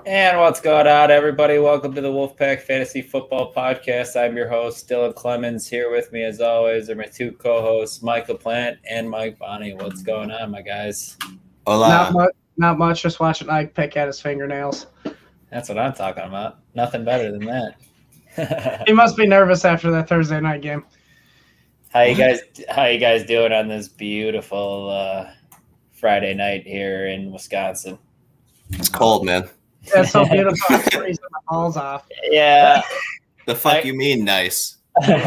And what's going on, everybody? Welcome to the Wolfpack Fantasy Football Podcast. I'm your host, Dylan Clemens. Here with me, as always, are my two co-hosts, Michael Plant and Mike Bonney. What's going on, my guys? Hola. Not much. Just watching Ike pick at his fingernails. That's what I'm talking about. Nothing better than that. He must be nervous after that Thursday night game. How you guys doing on this beautiful Friday night here in Wisconsin? It's cold, man. Yeah, it's so beautiful. I'm freezing my balls off. Yeah. The fuck you mean nice?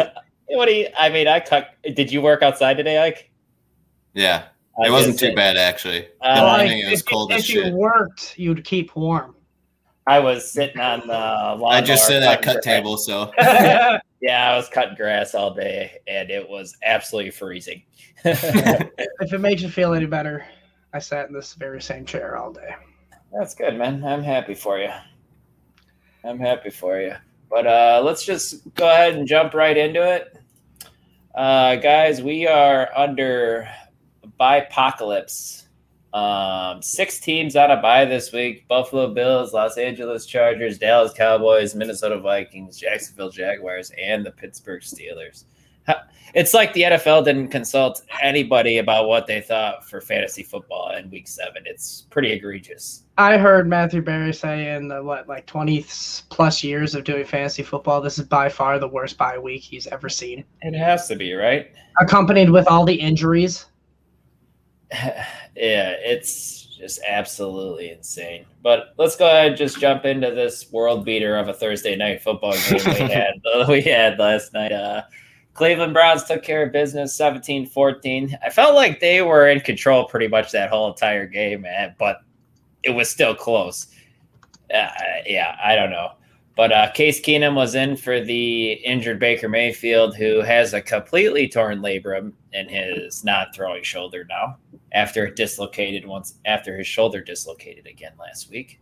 Did you work outside today, Ike? Yeah. It wasn't too bad, actually. It was cold as shit. If you worked, you'd keep warm. I was sitting on the lawnmower. I just sit at a cut table, so. Yeah, I was cutting grass all day, and it was absolutely freezing. If it makes you feel any better, I sat in this very same chair all day. That's good, man. I'm happy for you. But let's just go ahead and jump right into it. Guys, we are under bye-pocalypse. 6 teams on a bye this week: Buffalo Bills, Los Angeles Chargers, Dallas Cowboys, Minnesota Vikings, Jacksonville Jaguars, and the Pittsburgh Steelers. It's like the NFL didn't consult anybody about what they thought for fantasy football in Week 7. It's pretty egregious. I heard Matthew Berry say in the 20-plus years of doing fantasy football, this is by far the worst bye week he's ever seen. It has to be, right? Accompanied with all the injuries. Yeah, it's just absolutely insane. But let's go ahead and just jump into this world beater of a Thursday night football game we had last night. Cleveland Browns took care of business 17-14. I felt like they were in control pretty much that whole entire game, man, but it was still close. I don't know. But Case Keenum was in for the injured Baker Mayfield, who has a completely torn labrum in his non-throwing shoulder now after his shoulder dislocated again last week.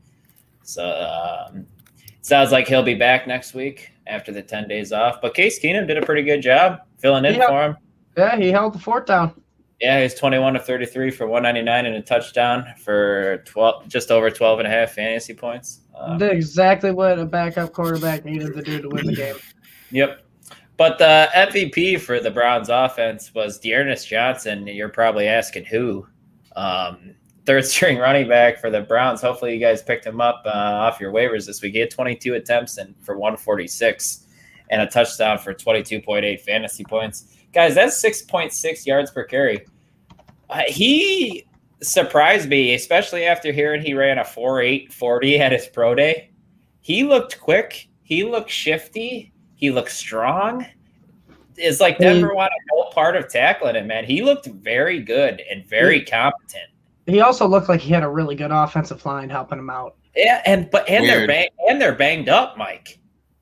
So sounds like he'll be back next week after the 10 days off. But Case Keenum did a pretty good job filling in for him. Yeah, he held the fort down. Yeah, he's 21 of 33 for 199 and a touchdown for just over 12.5 fantasy points. Did exactly what a backup quarterback needed to do to win the game. Yep. But the MVP for the Browns offense was Dearness Johnson. You're probably asking who. Third-string running back for the Browns. Hopefully you guys picked him up off your waivers this week. He had 22 attempts for 146 and a touchdown for 22.8 fantasy points. Guys, that's 6.6 yards per carry. He surprised me, especially after hearing he ran a 4.8 40 at his pro day. He looked quick. He looked shifty. He looked strong. It's like Denver wanted no part of tackling him, man. He looked very good and very competent. He also looked like he had a really good offensive line helping him out. Yeah, they're banged up, Mike.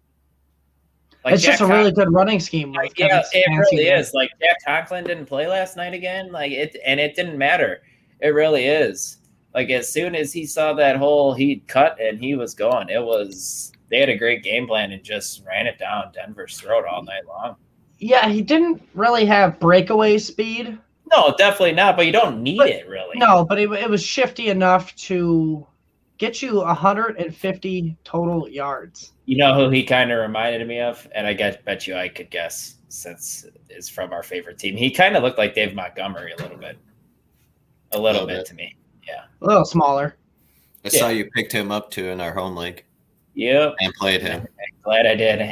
Like it's just a really good running scheme. It really is. Like Jack Conklin didn't play last night again. It didn't matter. It really is. Like as soon as he saw that hole, he'd cut and he was going. They had a great game plan and just ran it down Denver's throat all night long. Yeah, he didn't really have breakaway speed. No, definitely not. But you don't need it really. No, but it was shifty enough to get you 150 total yards. You know who he kind of reminded me of? And I bet you I could guess since it's from our favorite team. He kind of looked like Dave Montgomery a little bit. A little bit to me. Yeah. A little smaller. I saw you picked him up too in our home league. Yep. And played him. I'm glad I did.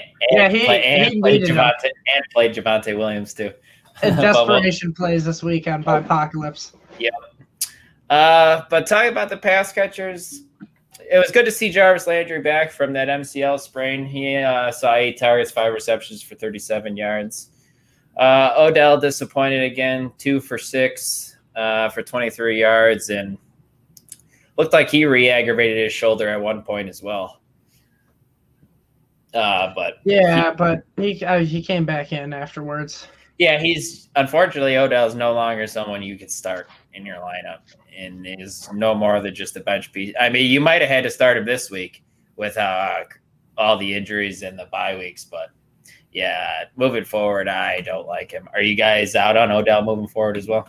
Played Javonte Williams too. Desperation plays this weekend by Apocalypse. Yep. But talking about the pass catchers, it was good to see Jarvis Landry back from that MCL sprain. He saw 8 targets, 5 receptions for 37 yards. Odell disappointed again, 2 for 6 for 23 yards, and looked like he re-aggravated his shoulder at one point as well. But he came back in afterwards. Yeah, unfortunately Odell's no longer someone you could start in your lineup, and is no more than just a bench piece. I mean, you might have had to start him this week with all the injuries and the bye weeks, but yeah, moving forward, I don't like him. Are you guys out on Odell moving forward as well?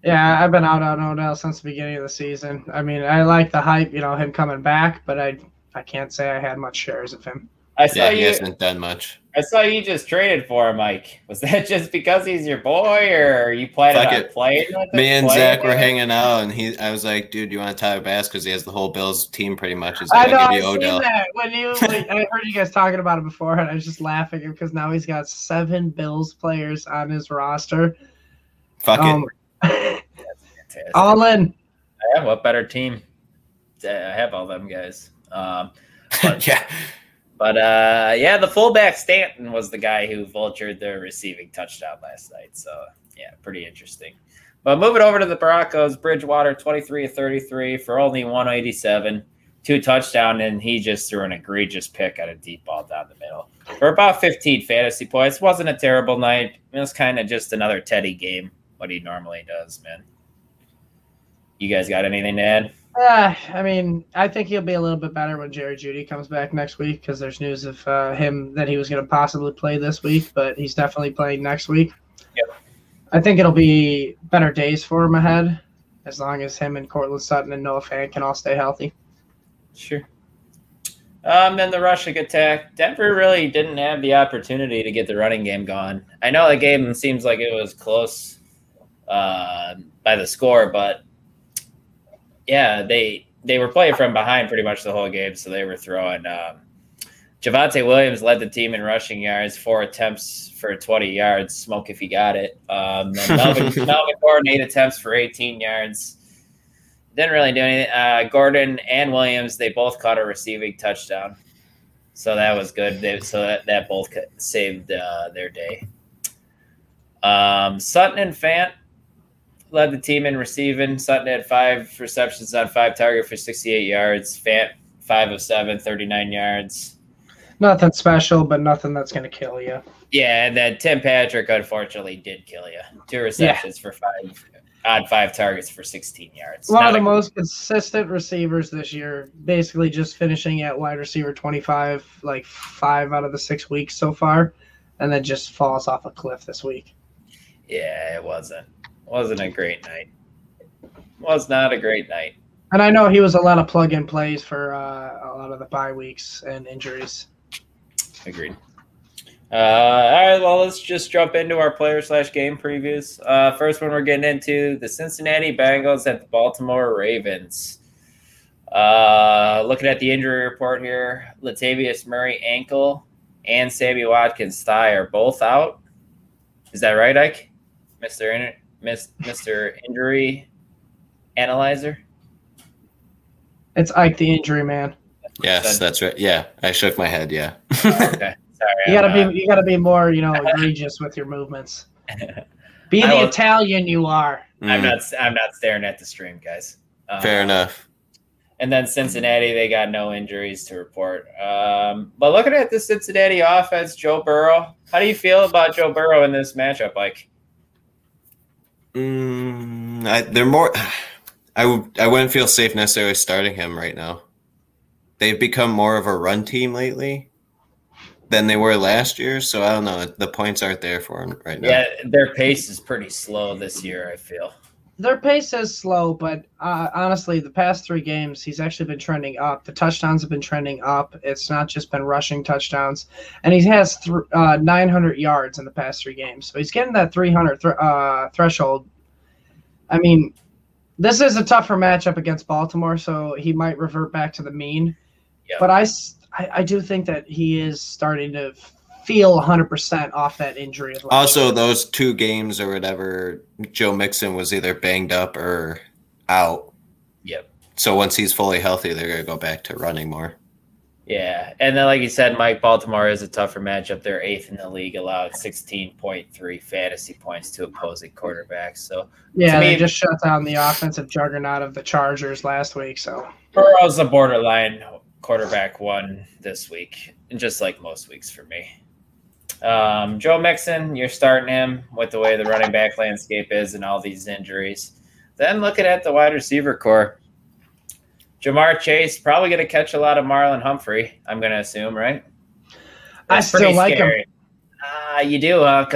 Yeah, I've been out on Odell since the beginning of the season. I mean, I like the hype, him coming back, but I can't say I had much shares of him. He hasn't done much. I saw you just traded for him, Mike. Was that just because he's your boy, or are you planning on playing with him? Me and Zach were hanging out, and I was like, dude, you want Tyler Bass? Because he has the whole Bills team pretty much. He's like, I'll give you Odell. That. I heard you guys talking about it before, and I was just laughing because now he's got 7 Bills players on his roster. Fuck it. All in. Yeah, what better team? I have all them guys. Yeah. But, the fullback Stanton was the guy who vultured the receiving touchdown last night. So, yeah, pretty interesting. But moving over to the Broncos, Bridgewater, 23 of 33 for only 187, 2 touchdowns, and he just threw an egregious pick at a deep ball down the middle. For about 15 fantasy points. Wasn't a terrible night. It was kind of just another Teddy game, what he normally does, man. You guys got anything to add? I mean, I think he'll be a little bit better when Jerry Jeudy comes back next week because there's news of him that he was going to possibly play this week, but he's definitely playing next week. Yep. I think it'll be better days for him ahead as long as him and Courtland Sutton and Noah Fant can all stay healthy. Sure. Then the rushing attack. Denver really didn't have the opportunity to get the running game going. I know the game seems like it was close by the score, but yeah, they were playing from behind pretty much the whole game, so they were throwing. Javonte Williams led the team in rushing yards, 4 attempts for 20 yards. Smoke if you got it. Then Melvin Gordon, 8 attempts for 18 yards. Didn't really do anything. Gordon and Williams, they both caught a receiving touchdown, so that was good. That both saved their day. Sutton and Fant led the team in receiving. Sutton had 5 receptions on 5 targets for 68 yards. Fant, 5 of 7, 39 yards. Nothing special, but nothing that's going to kill you. Yeah, and then Tim Patrick, unfortunately, did kill you. 2 receptions for 5 targets for 16 yards. One of the most consistent receivers this year, basically just finishing at wide receiver 25, like 5 out of the 6 weeks so far, and then just falls off a cliff this week. Yeah, it wasn't a great night. Was not a great night. And I know he was a lot of plug-in plays for a lot of the bye weeks and injuries. Agreed. All right, well, let's just jump into our player/game previews. First one we're getting into, the Cincinnati Bengals at the Baltimore Ravens. Looking at the injury report here, Latavius Murray ankle and Sammy Watkins thigh are both out. Is that right, Ike? Mr. Injury Analyzer? It's Ike the injury man. Yes, that's right. Yeah, I shook my head. Yeah. Okay. Sorry. You gotta be more, egregious with your movements. Be the Italian you are. I'm not staring at the stream, guys. Fair enough. And then Cincinnati, they got no injuries to report. But looking at the Cincinnati offense, Joe Burrow, how do you feel about Joe Burrow in this matchup, Mike? They're more. I wouldn't feel safe necessarily starting him right now. They've become more of a run team lately than they were last year, so I don't know. The points aren't there for him right now. Yeah, their pace is pretty slow this year, I feel. Their pace is slow, but honestly, the past 3 games, he's actually been trending up. The touchdowns have been trending up. It's not just been rushing touchdowns. And he has 900 yards in the past 3 games. So he's getting that 300 threshold. I mean, this is a tougher matchup against Baltimore, so he might revert back to the mean. Yep. But I do think that he is starting to feel 100% off that injury. Also, those 2 games or whatever, Joe Mixon was either banged up or out. Yep. So once he's fully healthy, they're going to go back to running more. Yeah, and then like you said, Mike, Baltimore is a tougher matchup. They're 8th in the league, allowed 16.3 fantasy points to opposing quarterbacks. So yeah, they just shut down the offensive juggernaut of the Chargers last week. So Burrow's a borderline quarterback 1 this week, and just like most weeks for me. Joe Mixon, you're starting him with the way the running back landscape is and all these injuries. Then looking at the wide receiver core, Jamar Chase probably going to catch a lot of Marlon Humphrey, I'm going to assume, right? I still like him. You do, huh? Because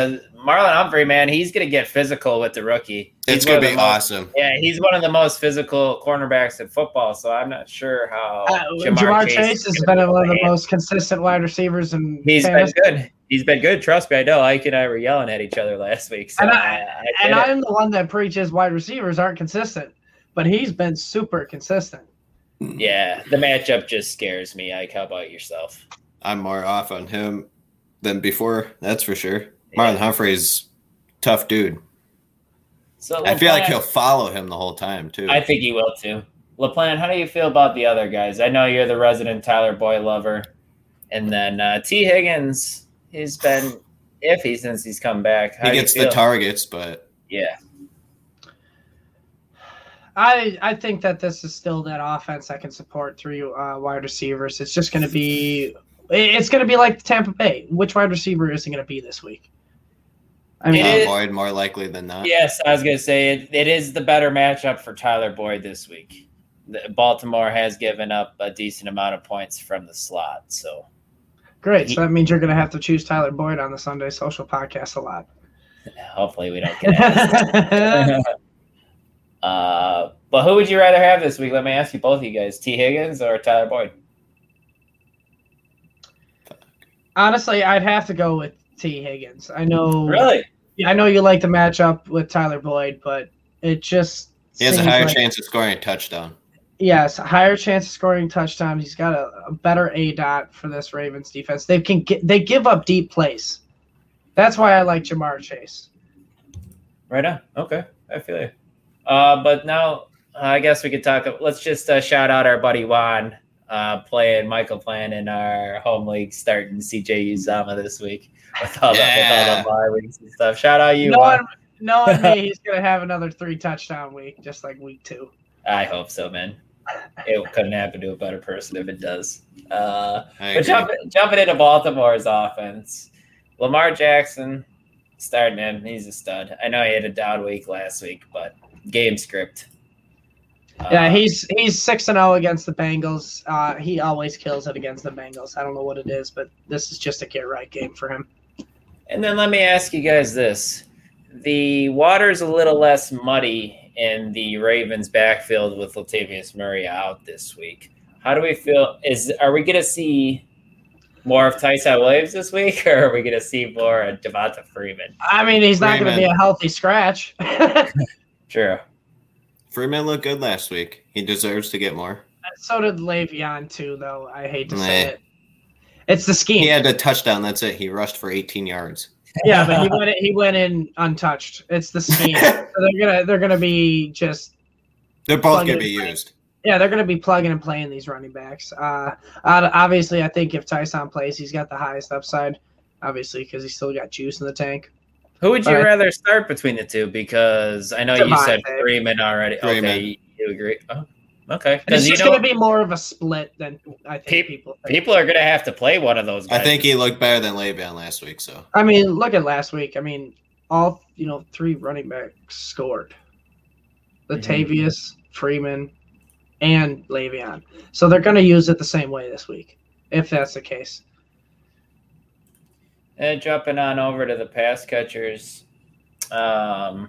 Marlon Humphrey, man, he's going to get physical with the rookie. It's going to be awesome. Yeah, he's one of the most physical cornerbacks in football, so I'm not sure how Jamar Chase has been one of the most consistent wide receivers. He's been good. He's been good. Trust me, I know. Ike and I were yelling at each other last week. So I'm the one that preaches wide receivers aren't consistent, but he's been super consistent. Yeah, the matchup just scares me. Ike, how about yourself? I'm more off on him than before, that's for sure. Marlon Humphrey's tough dude. So I feel like he'll follow him the whole time, too. I think he will, too. LaPlante, how do you feel about the other guys? I know you're the resident Tyler Boyd lover. And then T. Higgins, he's been iffy since he's come back. He gets the targets, but... Yeah. I think that this is still that offense that can support 3 wide receivers. It's just going to be... It's going to be like Tampa Bay. Which wide receiver isn't going to be this week? I mean, Boyd more likely than not. Yes, I was going to say it is the better matchup for Tyler Boyd this week. Baltimore has given up a decent amount of points from the slot. So great. So that means you're going to have to choose Tyler Boyd on the Sunday Social Podcast a lot. Hopefully we don't get asked. But who would you rather have this week? Let me ask you both of you guys, T. Higgins or Tyler Boyd? Honestly, I'd have to go with T. Higgins. I know. Really? I know you like the matchup with Tyler Boyd, but it just he has a higher chance of scoring a touchdown. Yes, a higher chance of scoring touchdowns. He's got a better ADOT for this Ravens defense. They give up deep plays. That's why I like Jamar Chase. Right on. Okay, I feel you. But now I guess we could talk. Let's just shout out our buddy Juan. Playing Michael Plan in our home league, starting CJ Uzama this week with all the bye weeks and stuff. Shout out you. Knowing me, he's gonna have another 3 touchdown week, just like week 2. I hope so, man. It couldn't happen to a better person if it does. But jumping into Baltimore's offense, Lamar Jackson starting him. He's a stud. I know he had a down week last week, but game script. Yeah, he's 6-0 against the Bengals. He always kills it against the Bengals. I don't know what it is, but this is just a get-right game for him. And then let me ask you guys this. The water's a little less muddy in the Ravens' backfield with Latavius Murray out this week. How do we feel? Are we going to see more of Tyson Williams this week, or are we going to see more of Devonta Freeman? I mean, he's not going to be a healthy scratch. True. Freeman looked good last week. He deserves to get more. So did Le'Veon, too, though. I hate to say it. It's the scheme. He had a touchdown. That's it. He rushed for 18 yards. Yeah, but he went in untouched. It's the scheme. So they're gonna be just. They're both gonna be used. Yeah, they're gonna be plugging and playing these running backs. Obviously, I think if Tyson plays, he's got the highest upside. Obviously, because he's still got juice in the tank. Who would you rather start between the two? Because I know you said Freeman already. Freeman. Okay, you agree? Oh, okay. Because it's going to be more of a split than I think people think. People are going to have to play one of those guys. I think he looked better than Le'Veon last week. So I mean, look at last week. I mean, all 3 running backs scored. Latavius, Freeman, and Le'Veon. So they're going to use it the same way this week, if that's the case. And jumping on over to the pass catchers. Yeah,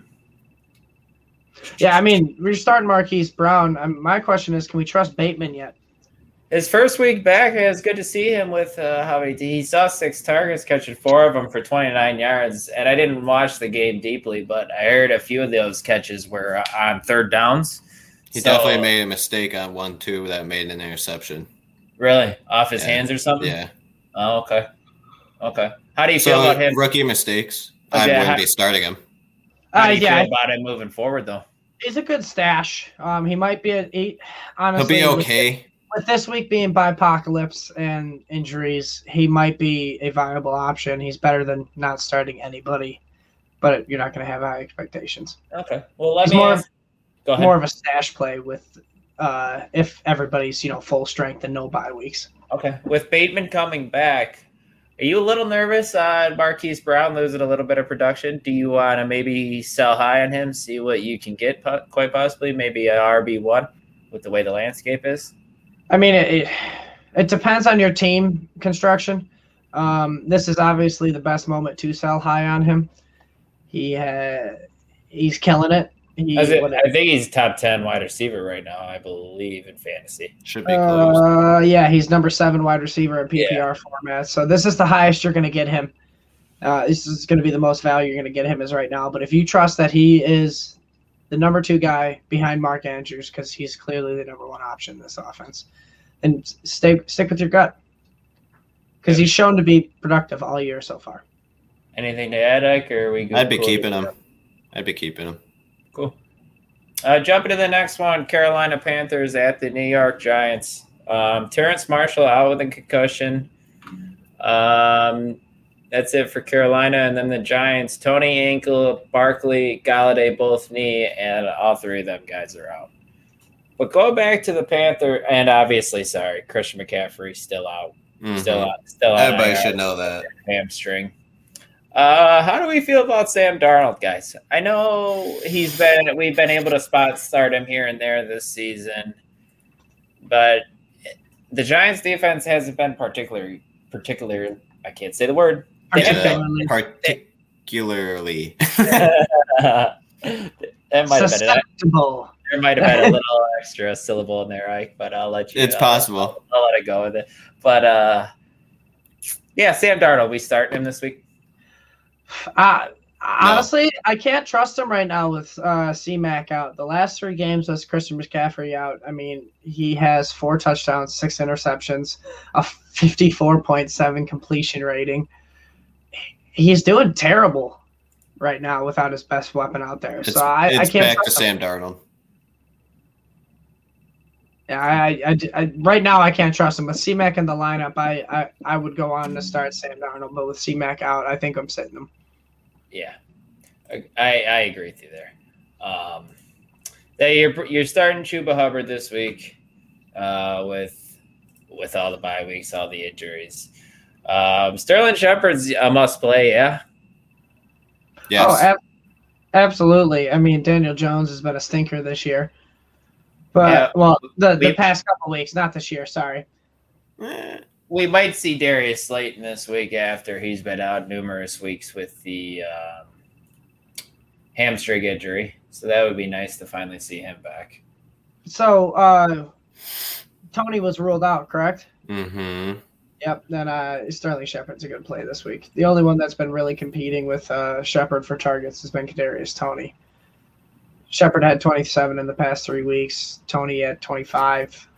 I mean, we're starting Marquise Brown. My question is, can we trust Bateman yet? His first week back, it was good to see him with how he saw 6 targets, catching 4 of them for 29 yards. And I didn't watch the game deeply, but I heard a few of those catches were on 3rd downs. He definitely made a mistake on 1-2 that made an interception. Really? Off his hands or something? Yeah. Oh, okay. Okay. How do you feel about him? Rookie mistakes. I wouldn't be starting him. How do you feel about him moving forward, though? He's a good stash. He might be at 8. Honestly, he'll be okay. With this week being bipocalypse and injuries, he might be a viable option. He's better than not starting anybody, but you're not going to have high expectations. Okay. Well, let me ask. Go ahead. More of a stash play with if everybody's full strength and no bye weeks. Okay. With Bateman coming back, are you a little nervous on Marquise Brown losing a little bit of production? Do you want to maybe sell high on him, see what you can get, quite possibly, maybe an RB1 with the way the landscape is? I mean, it depends on your team construction. This is obviously the best moment to sell high on him. He's killing it. I think he's top 10 wide receiver right now, I believe, in fantasy. Should be close. Yeah, he's number 7 wide receiver in PPR format. So this is the highest you're going to get him. This is going to be the most value you're going to get him is right now. But if you trust that he is the number 2 guy behind Mark Andrews, because he's clearly the number 1 option in this offense, then stick with your gut. Because he's shown to be productive all year so far. Anything to add, Ike, or are we good? I'd be keeping him. Cool. Jumping to the next one, Carolina Panthers at the New York Giants. Terrence Marshall out with a concussion. That's it for Carolina. And then the Giants, Tony ankle, Barkley, Galladay, both knee, and all 3 of them guys are out. But go back to the Panther, and obviously, Christian McCaffrey still out. Mm-hmm. Still out. Everybody should know that. Hamstring. How do we feel about Sam Darnold, guys? I know we've been able to spot start him here and there this season, but the Giants defense hasn't been particularly, I can't say the word. Particularly. That might have susceptible. There might have been a little extra syllable in there, Ike, but I'll let you. It's possible. I'll let it go with it. But Sam Darnold, we starting him this week. Honestly, I can't trust him right now with C-Mac out. The last 3 games with Christian McCaffrey out, I mean, he has 4 touchdowns, 6 interceptions, a 54.7 completion rating. He's doing terrible right now without his best weapon out there. It's I can't back to trust him. Sam Darnold. Yeah, I right now I can't trust him. With C-Mac in the lineup, I would go on to start Sam Darnold, but with C-Mac out, I think I'm sitting him. Yeah, I agree with you there. You're starting Chuba Hubbard this week with all the bye weeks, all the injuries. Sterling Shepard's a must play, yeah? Yes. Oh, absolutely. I mean, Daniel Jones has been a stinker this year. But, the past couple weeks, not this year, sorry. We might see Darius Slayton this week after he's been out numerous weeks with the hamstring injury. So that would be nice to finally see him back. So, Tony was ruled out, correct? Mm-hmm. Yep, then Sterling Shepard's a good play this week. The only one that's been really competing with Shepard for targets has been Kadarius Toney. Shepard had 27 in the past 3 weeks. Tony had 25.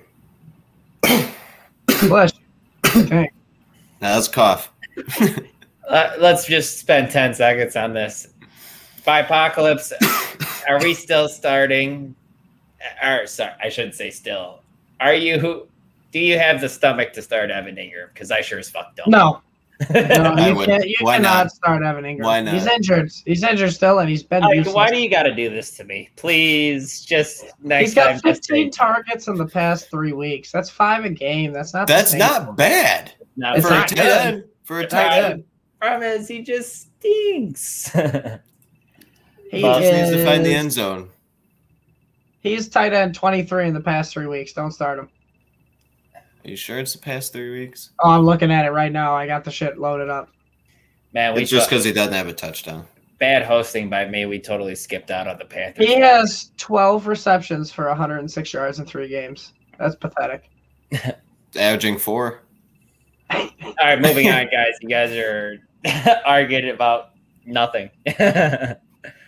Bless you. Okay. Now let's cough. Let's just spend 10 seconds on this. By Apocalypse, are we still starting? Sorry, I shouldn't say still. Do you have the stomach to start Evan Ingram? Because I sure as fuck don't. No, you Why cannot not? start Evan Ingram. Why not? He's injured. He's injured still, and he's been useless. Why do you got to do this to me? Please, just next He's got time. 15 targets in the past 3 weeks. That's 5 a game. That's not bad. Not For a tight end. For a tight end. Problem is, he just stinks. He Boss needs to find the end zone. He's tight end 23 in the past 3 weeks. Don't start him. Are you sure it's the past 3 weeks? Oh, I'm looking at it right now. I got the shit loaded up. Man, It's just because he doesn't have a touchdown. bad hosting by me. We totally skipped out on the Panthers. He has 12 receptions for 106 yards in 3 games. That's pathetic. Averaging 4. All right, moving on, guys. You guys are arguing about nothing. But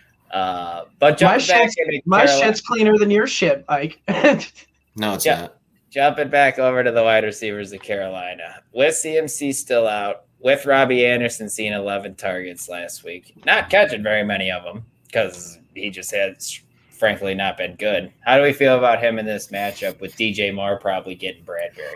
my shit's cleaner than your shit, Ike. No, it's not. Jumping back over to the wide receivers of Carolina. With CMC still out, with Robbie Anderson seeing 11 targets last week. Not catching very many of them because he just has, frankly, not been good. How do we feel about him in this matchup with DJ Moore probably getting Bradbury?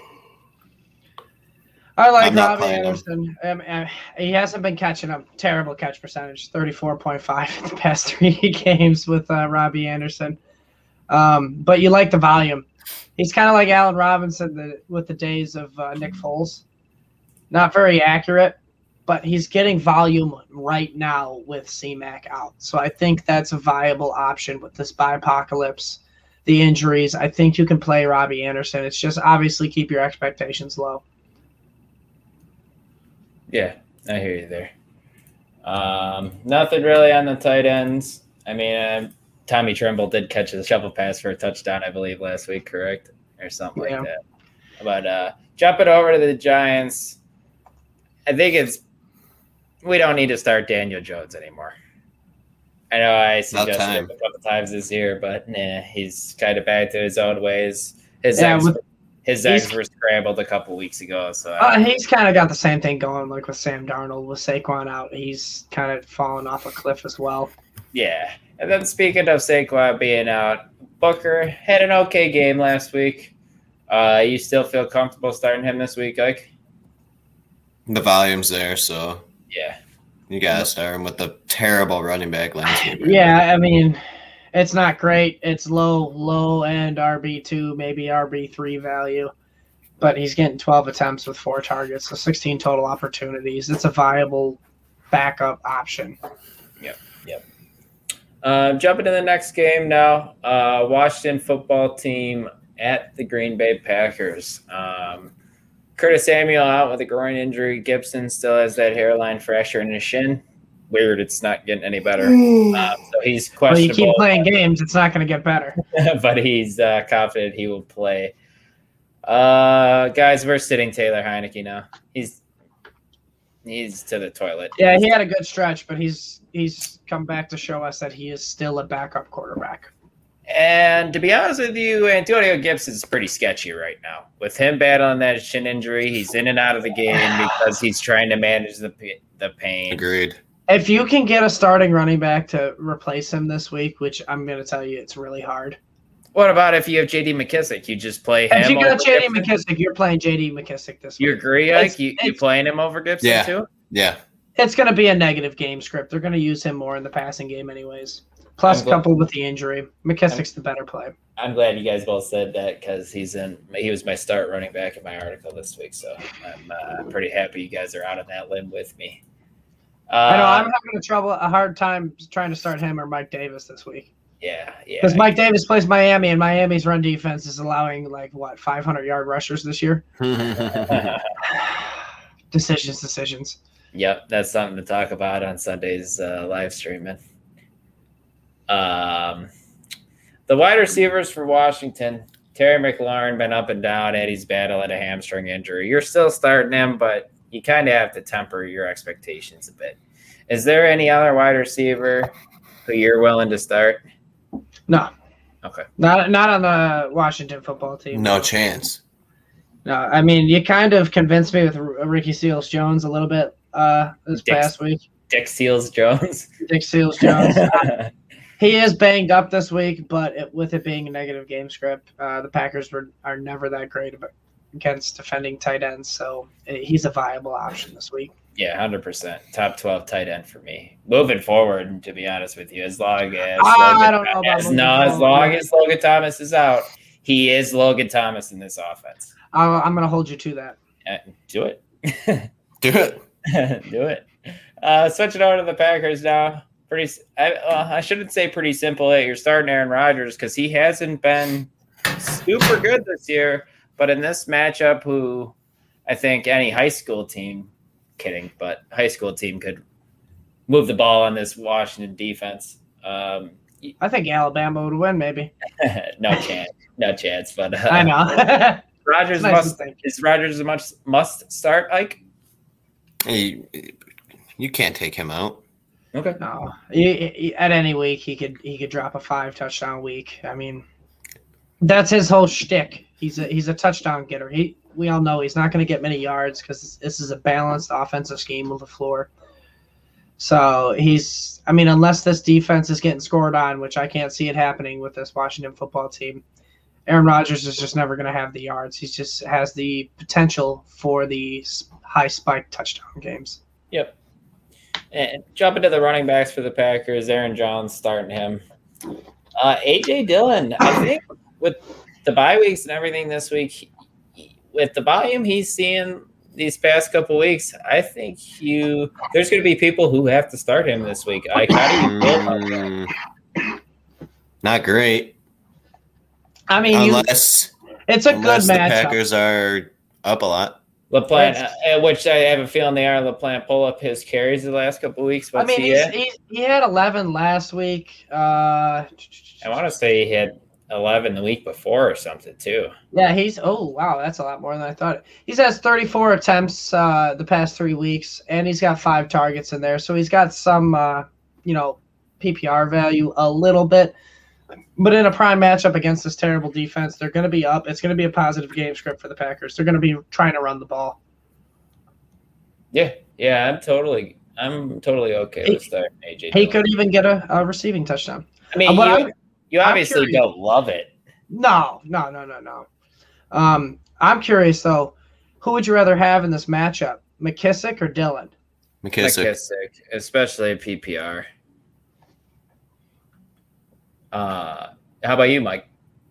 I like Robbie Anderson. He hasn't been catching up. Terrible catch percentage, 34.5 in the past 3 games with Robbie Anderson. But you like the volume. He's kind of like Allen Robinson with the days of Nick Foles. Not very accurate, but he's getting volume right now with C-Mac out. So I think that's a viable option with this apocalypse, the injuries. I think you can play Robbie Anderson. It's just obviously keep your expectations low. Yeah, I hear you there. Nothing really on the tight ends. I mean, Tommy Tremble did catch a shovel pass for a touchdown, I believe, last week, correct? Or something like that. But jumping over to the Giants, I think we don't need to start Daniel Jones anymore. I know I suggested it a couple times this year, but he's kind of back to his own ways. His eggs were scrambled a couple weeks ago. So he's kind of got the same thing going, like with Sam Darnold, with Saquon out. He's kind of fallen off a cliff as well. Yeah. And then speaking of Saquon being out, Booker had an okay game last week. You still feel comfortable starting him this week, Ike? The volume's there, so yeah. You got to start him with the terrible running back landscape. Yeah, I mean, it's not great. It's low-end RB2, maybe RB3 value. But he's getting 12 attempts with 4 targets, so 16 total opportunities. It's a viable backup option. Yep. Jumping to the next game now. Washington football team at the Green Bay Packers. Curtis Samuel out with a groin injury. Gibson still has that hairline fracture in his shin. Weird, it's not getting any better. So he's questionable. Well, you keep playing games, it's not going to get better. But he's confident he will play. Guys, we're sitting Taylor Heineke now. He's to the toilet. Yeah, he had a good stretch, but he's come back to show us that he is still a backup quarterback. And to be honest with you, Antonio Gibson's pretty sketchy right now. With him battling that shin injury, he's in and out of the game because he's trying to manage the pain. Agreed. If you can get a starting running back to replace him this week, which I'm going to tell you it's really hard. What about if you have J.D. McKissick? You just play him. If you got J.D. McKissick, you're playing J.D. McKissick this week. You agree, Ike? You playing him over Gibson too? Yeah. It's going to be a negative game script. They're going to use him more in the passing game anyways. Plus, coupled with the injury, McKissick's the better play. I'm glad you guys both said that because he was my start running back in my article this week. So I'm pretty happy you guys are out on that limb with me. I know I'm having a hard time trying to start him or Mike Davis this week. Yeah. Because Mike Davis plays Miami, and Miami's run defense is allowing 500-yard rushers this year. Decisions. Yep, that's something to talk about on Sunday's live streaming. The wide receivers for Washington, Terry McLaurin been up and down. Eddie's battling a hamstring injury. You're still starting him, but you kind of have to temper your expectations a bit. Is there any other wide receiver who you're willing to start? No. Okay. Not on the Washington football team. No chance. No, I mean, you kind of convinced me with Ricky Seals-Jones a little bit past week. Dick Seals-Jones. Dick Seals-Jones. He is banged up this week, but with it being a negative game script, the Packers are never that great against defending tight ends, so he's a viable option this week. Yeah, 100%. Top 12 tight end for me. Moving forward, to be honest with you, as long as Logan Thomas is out, he is Logan Thomas in this offense. I'm going to hold you to that. Do it. Do it. Do it. Switching over to the Packers now. I shouldn't say pretty simple. You're starting Aaron Rodgers because he hasn't been super good this year. But in this matchup, who I think any high school team could move the ball on this Washington defense. I think Alabama would win, maybe. No chance. But I know. Rodgers is Rodgers a must start, Ike? You can't take him out. Okay. No, at any week he could drop a 5 touchdown week. I mean, that's his whole shtick. He's a touchdown getter. We all know he's not going to get many yards because this is a balanced offensive scheme with the floor. So unless this defense is getting scored on, which I can't see it happening with this Washington football team, Aaron Rodgers is just never going to have the yards. He just has the potential for the high spike touchdown games. Yep. And jumping to the running backs for the Packers, Aaron Jones starting him. A.J. Dillon, I think with the bye weeks and everything this week, with the volume he's seeing these past couple weeks, I think there's going to be people who have to start him this week. How do you feel about that? Not great. I mean, unless it's a good matchup. The Packers are up a lot. LaPlante, which I have a feeling they are. LaPlante pull up his carries the last couple of weeks. What's he had 11 last week. I want to say he had 11 the week before or something too. Yeah, wow, that's a lot more than I thought. He's has 34 attempts the past 3 weeks, and he's got 5 targets in there. So he's got some, PPR value a little bit. But in a prime matchup against this terrible defense, they're going to be up. It's going to be a positive game script for the Packers. They're going to be trying to run the ball. Yeah, I'm totally okay with starting AJ. He could even get a receiving touchdown. I mean, you obviously don't love it. No. I'm curious though. Who would you rather have in this matchup, McKissick or Dillon? McKissick, especially PPR. How about you, Mike?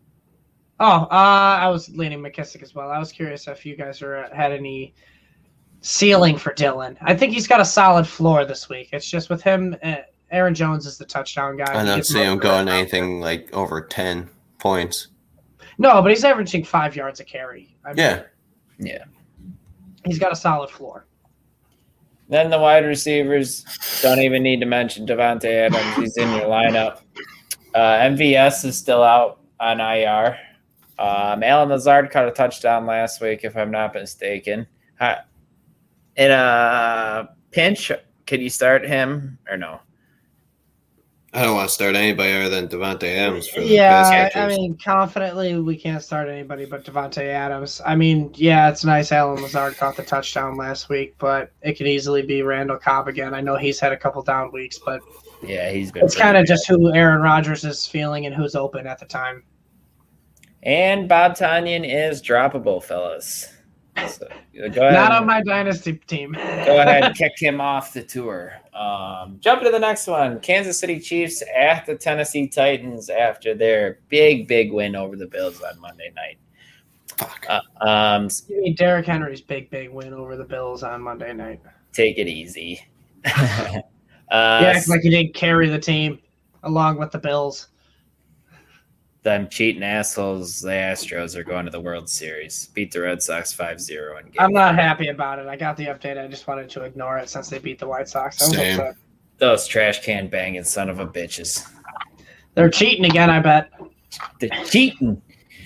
I was leaning McKissick as well. I was curious if you guys had any ceiling for Dillon. I think he's got a solid floor this week. It's just with him, Aaron Jones is the touchdown guy. I don't see him going anything like over 10 points. No, but he's averaging 5 yards a carry. Yeah. He's got a solid floor. Then the wide receivers, don't even need to mention Davante Adams. He's in your lineup. MVS is still out on IR. Allen Lazard caught a touchdown last week, if I'm not mistaken. In a pinch, can you start him or no? I don't want to start anybody other than Davante Adams. I mean, confidently, we can't start anybody but Davante Adams. I mean, it's nice Allen Lazard caught the touchdown last week, but it could easily be Randall Cobb again. I know he's had a couple down weeks, but he's been. It's kind of just who Aaron Rodgers is feeling and who's open at the time. And Bob Tonyan is droppable, fellas. So, go ahead. Not on my dynasty team. Go ahead, kick him off the tour. Jump to the next one. Kansas City Chiefs at the Tennessee Titans after their big win over the Bills on Monday night. You mean Derrick Henry's big win over the Bills on Monday night. Take it easy. It's like he didn't carry the team along with the Bills. Them cheating assholes, the Astros, are going to the World Series. Beat the Red Sox 5-0. I'm not happy about it. I got the update. I just wanted to ignore it since they beat the White Sox. Those trash can banging son of a bitches. They're cheating again, I bet. They're cheating.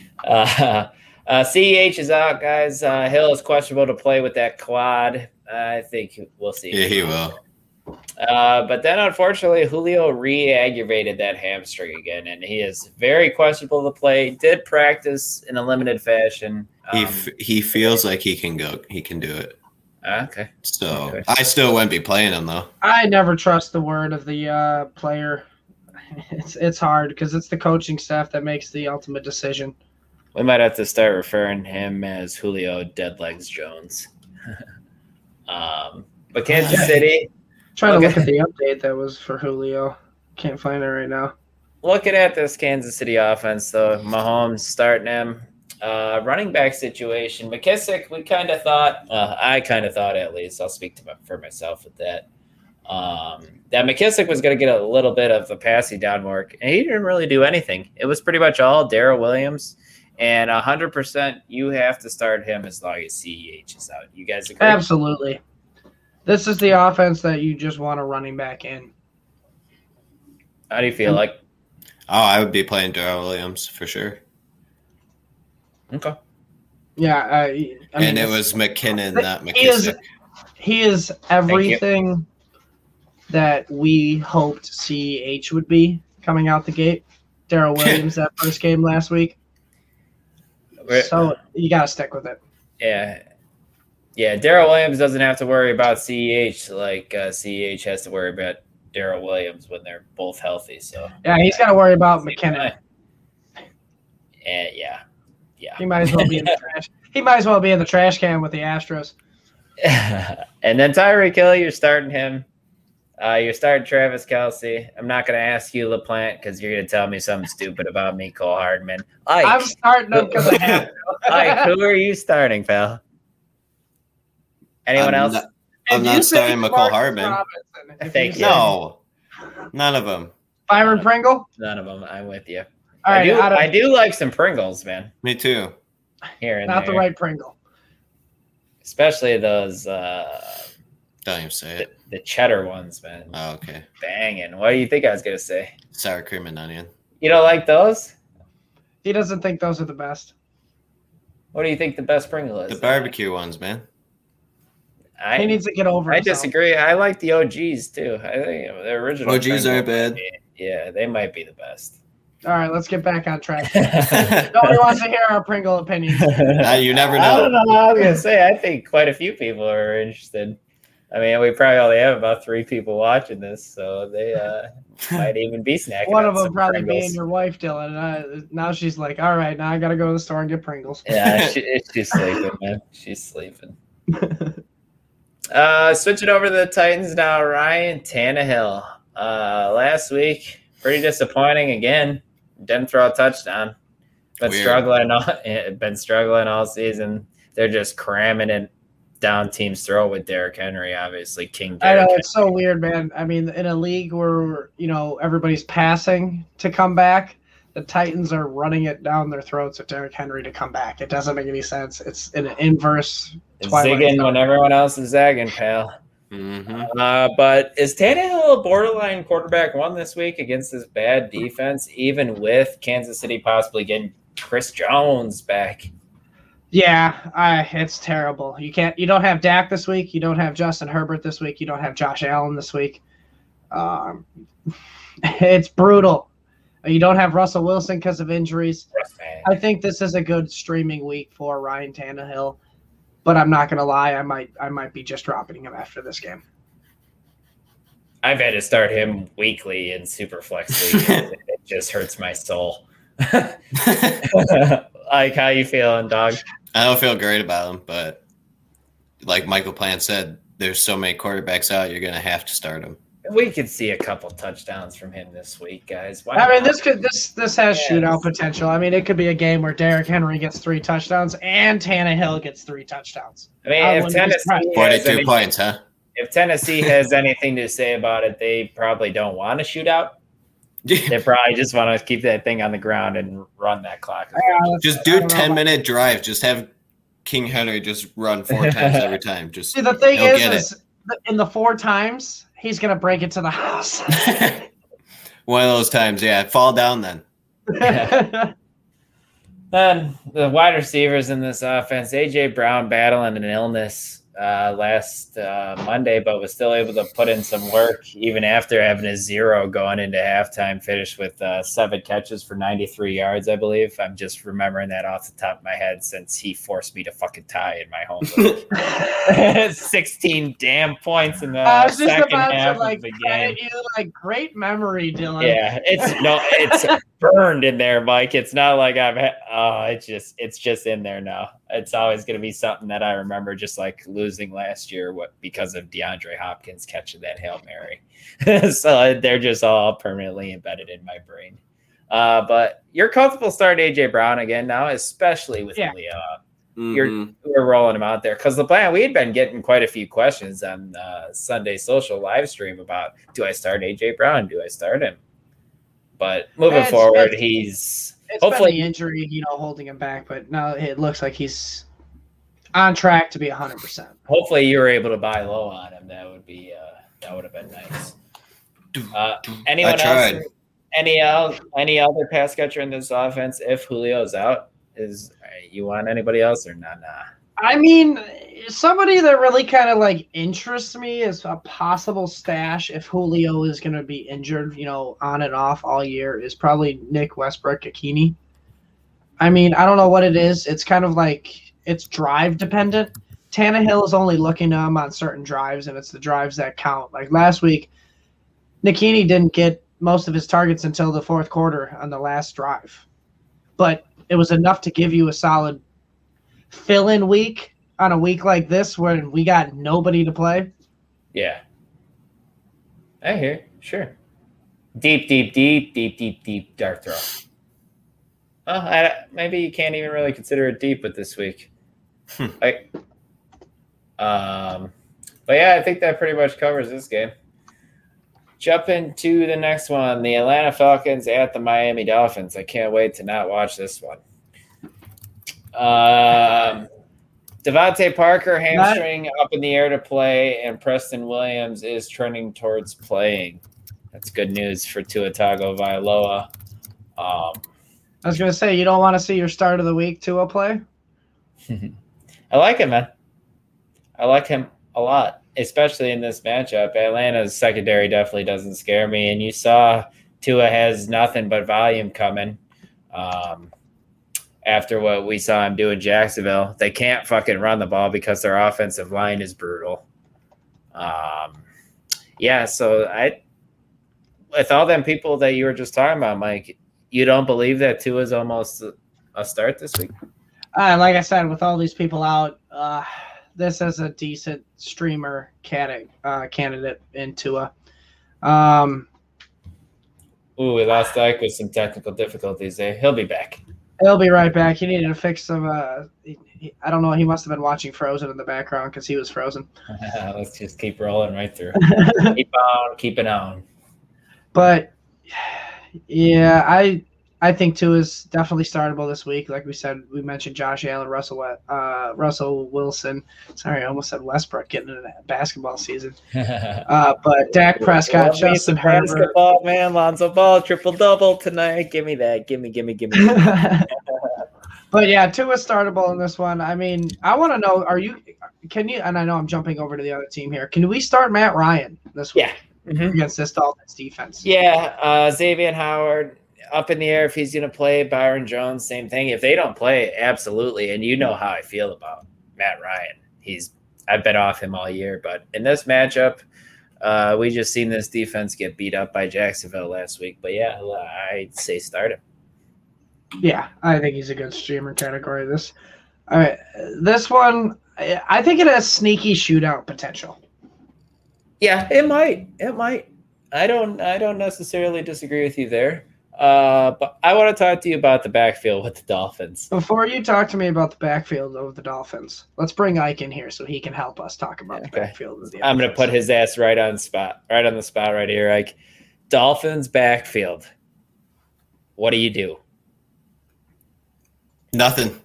CEH is out, guys. Hill is questionable to play with that quad. I think we'll see. Yeah, he will. But then, unfortunately, Julio re-aggravated that hamstring again, and he is very questionable to play. Did practice in a limited fashion. He feels like he can go. He can do it. Okay. So I still wouldn't be playing him though. I never trust the word of the player. It's hard because it's the coaching staff that makes the ultimate decision. We might have to start referring him as Julio Deadlegs Jones. But Kansas City. Trying to look at the update that was for Julio. Can't find it right now. Looking at this Kansas City offense, though, Mahomes starting him. Running back situation. McKissick, we kind of thought, I kind of thought at least, I'll speak for myself with that, that McKissick was going to get a little bit of the passing down work, and he didn't really do anything. It was pretty much all Darrell Williams, and 100% you have to start him as long as CEH is out. You guys agree? Absolutely. This is the offense that you just want a running back in. How do you feel like? Oh, I would be playing Darrell Williams for sure. Okay. Yeah. And it was McKinnon, not McKissick. He is everything that we hoped CEH would be coming out the gate. Darrell Williams, that first game last week. So you got to stick with it. Yeah. Yeah, Darrell Williams doesn't have to worry about CEH like CEH has to worry about Darrell Williams when they're both healthy. So yeah, he's got to worry about McKinnon. Yeah. He might as well be in the trash. He might as well be in the trash can with the Astros. And then Tyreek Hill, you're starting him. You're starting Travis Kelce. I'm not going to ask you LaPlante because you're going to tell me something stupid about me, Cole Hardman. I'm starting him because I have to. Ike, who are you starting, pal? Anyone else? I'm not starting McCall Hardman. Thank you. No, none of them. Byron Pringle? None of them. I'm with you. All right, I do like some Pringles, man. Me too. Here and not there. the right Pringle. especially those Don't even say it. the cheddar ones, man. Oh, okay. Banging. What do you think I was gonna say? Sour cream and onion. You don't like those? He doesn't think those are the best. What do you think the best Pringle is? The barbecue ones, man. I He needs to get over I himself. disagree. I like the OGs too. I think the original OGs Pringles aren't bad. might be- yeah, they might be the best. All right, let's get back on track. I Nobody wants to hear our Pringle opinions. You never don't know. know. I was gonna say I think quite a few people are interested. I mean, we probably only have about 3 people watching this, so they might even be snacking. One on of them some probably Pringles. being your wife, Dylan. Now she's like, all right, now I got to go to the store and get Pringles. Yeah, she's sleeping, man. She's sleeping. Switching over to the Titans now. Ryan Tannehill. Last week, pretty disappointing again. Didn't throw a touchdown. Been Weird. struggling all season. They're just cramming it down team's throat with Derrick Henry, obviously. King I know, Derrick it's so weird, man. I mean, in a league where, everybody's passing to come back, the Titans are running it down their throats at Derrick Henry to come back. It doesn't make any sense. It's an inverse Twilight zigging Zone. when everyone else is zagging, pal. Mm-hmm. But is Tannehill a borderline quarterback 1 this week against this bad defense, even with Kansas City possibly getting Chris Jones back? Yeah, it's terrible. You don't have Dak this week. You don't have Justin Herbert this week. You don't have Josh Allen this week. It's brutal. You don't have Russell Wilson because of injuries. I think this is a good streaming week for Ryan Tannehill, but I'm not gonna lie. I might be just dropping him after this game. I've had to start him weekly in Superflex League. It just hurts my soul. Like, how you feeling, dog? I don't feel great about him, but like Michael Plant said, there's so many quarterbacks out, you're going to have to start them. We could see a couple touchdowns from him this week, guys. Why I mean, not? this has shootout potential. I mean, it could be a game where Derrick Henry gets 3 touchdowns and Tannehill gets 3 touchdowns. I mean, if Tennessee, 42 points, huh? If Tennessee has anything to say about it, they probably don't want to shoot out. They probably just want to keep that thing on the ground and run that clock. Just do 10-minute drive. Just have King Henry just run 4 times every time. Just see, the thing is in the 4 times, he's going to break it to the house. One of those times, yeah. Fall down then. Then the wide receivers in this offense, A.J. Brown battling an illness last Monday, but was still able to put in some work even after having a 0 going into halftime. Finished with 7 catches for 93 yards, I believe. I'm just remembering that off the top of my head since he forced me to fucking tie in my home league. 16 damn points in the second half of the game. Great memory, Dylan. Yeah, it's burned in there, Mike. It's not like it's just in there now. It's always going to be something that I remember, just like losing last year because of DeAndre Hopkins catching that Hail Mary. So they're just all permanently embedded in my brain. But you're comfortable starting A.J. Brown again now, especially with Leo. We're rolling him out there because the plan, we had been getting quite a few questions on Sunday social live stream about, do I start A.J. Brown? Do I start him? But moving forward, he's hopefully been the injury, holding him back, but now it looks like he's on track to be 100%. Hopefully, you were able to buy low on him. That would have been nice. Anyone else? Any other pass catcher in this offense? If Julio's out, you want anybody else or nah? I mean, somebody that really kind of interests me is a possible stash if Julio is going to be injured, on and off all year, is probably Nick Westbrook-Ikhine. I mean, I don't know what it is. It's kind of it's drive dependent. Tannehill is only looking to him on certain drives, and it's the drives that count. Like last week, Ikhine didn't get most of his targets until the 4th quarter on the last drive. But it was enough to give you a solid fill-in week on a week like this when we got nobody to play. Yeah. I hear. Sure. Deep dart throw. Well, maybe you can't even really consider it deep with this week. But yeah, I think that pretty much covers this game. Jump into the next one. The Atlanta Falcons at the Miami Dolphins. I can't wait to not watch this one. Devontae Parker, hamstring up in the air to play, and Preston Williams is trending towards playing. That's good news for Tua Tagovailoa. I was going to say, you don't want to see your start of the week Tua play? I like him, man. I like him a lot, especially in this matchup. Atlanta's secondary definitely doesn't scare me, and you saw Tua has nothing but volume coming. After what we saw him do in Jacksonville, they can't fucking run the ball because their offensive line is brutal. So with all them people that you were just talking about, Mike, you don't believe that Tua is almost a start this week? Like I said, with all these people out, this is a decent streamer candidate in Tua. We lost Ike with some technical difficulties there. He'll be back. He'll be right back. He needed to fix some. I don't know. He must have been watching Frozen in the background because he was frozen. Let's just keep rolling right through. Keep it on. But yeah, I think Tua's definitely startable this week. Like we said, we mentioned Josh Allen, Russell Wilson. Sorry, I almost said Westbrook getting into that basketball season. But Dak Prescott, Justin Herbert. Basketball, man. Lonzo Ball, triple-double tonight. Give me that. Give me. But yeah, Tua's startable in this one. I mean, I want to know, can you, and I know I'm jumping over to the other team here. Can we start Matt Ryan this week against this Dolphins defense? Yeah, Xavier Howard. Up in the air if he's going to play. Byron Jones, same thing. If they don't play, absolutely. And you know how I feel about Matt Ryan. I've been off him all year, but in this matchup, we just seen this defense get beat up by Jacksonville last week. But yeah, I'd say start him. Yeah, I think he's a good streamer category. All right, this one, I think it has sneaky shootout potential. Yeah, it might. I don't necessarily disagree with you there. But I want to talk to you about the backfield with the Dolphins. Before you talk to me about the backfield of the Dolphins, let's bring Ike in here so he can help us talk about the backfield of the I'm going to put his ass right on the spot right here, Ike. Dolphins backfield. What do you do? Nothing.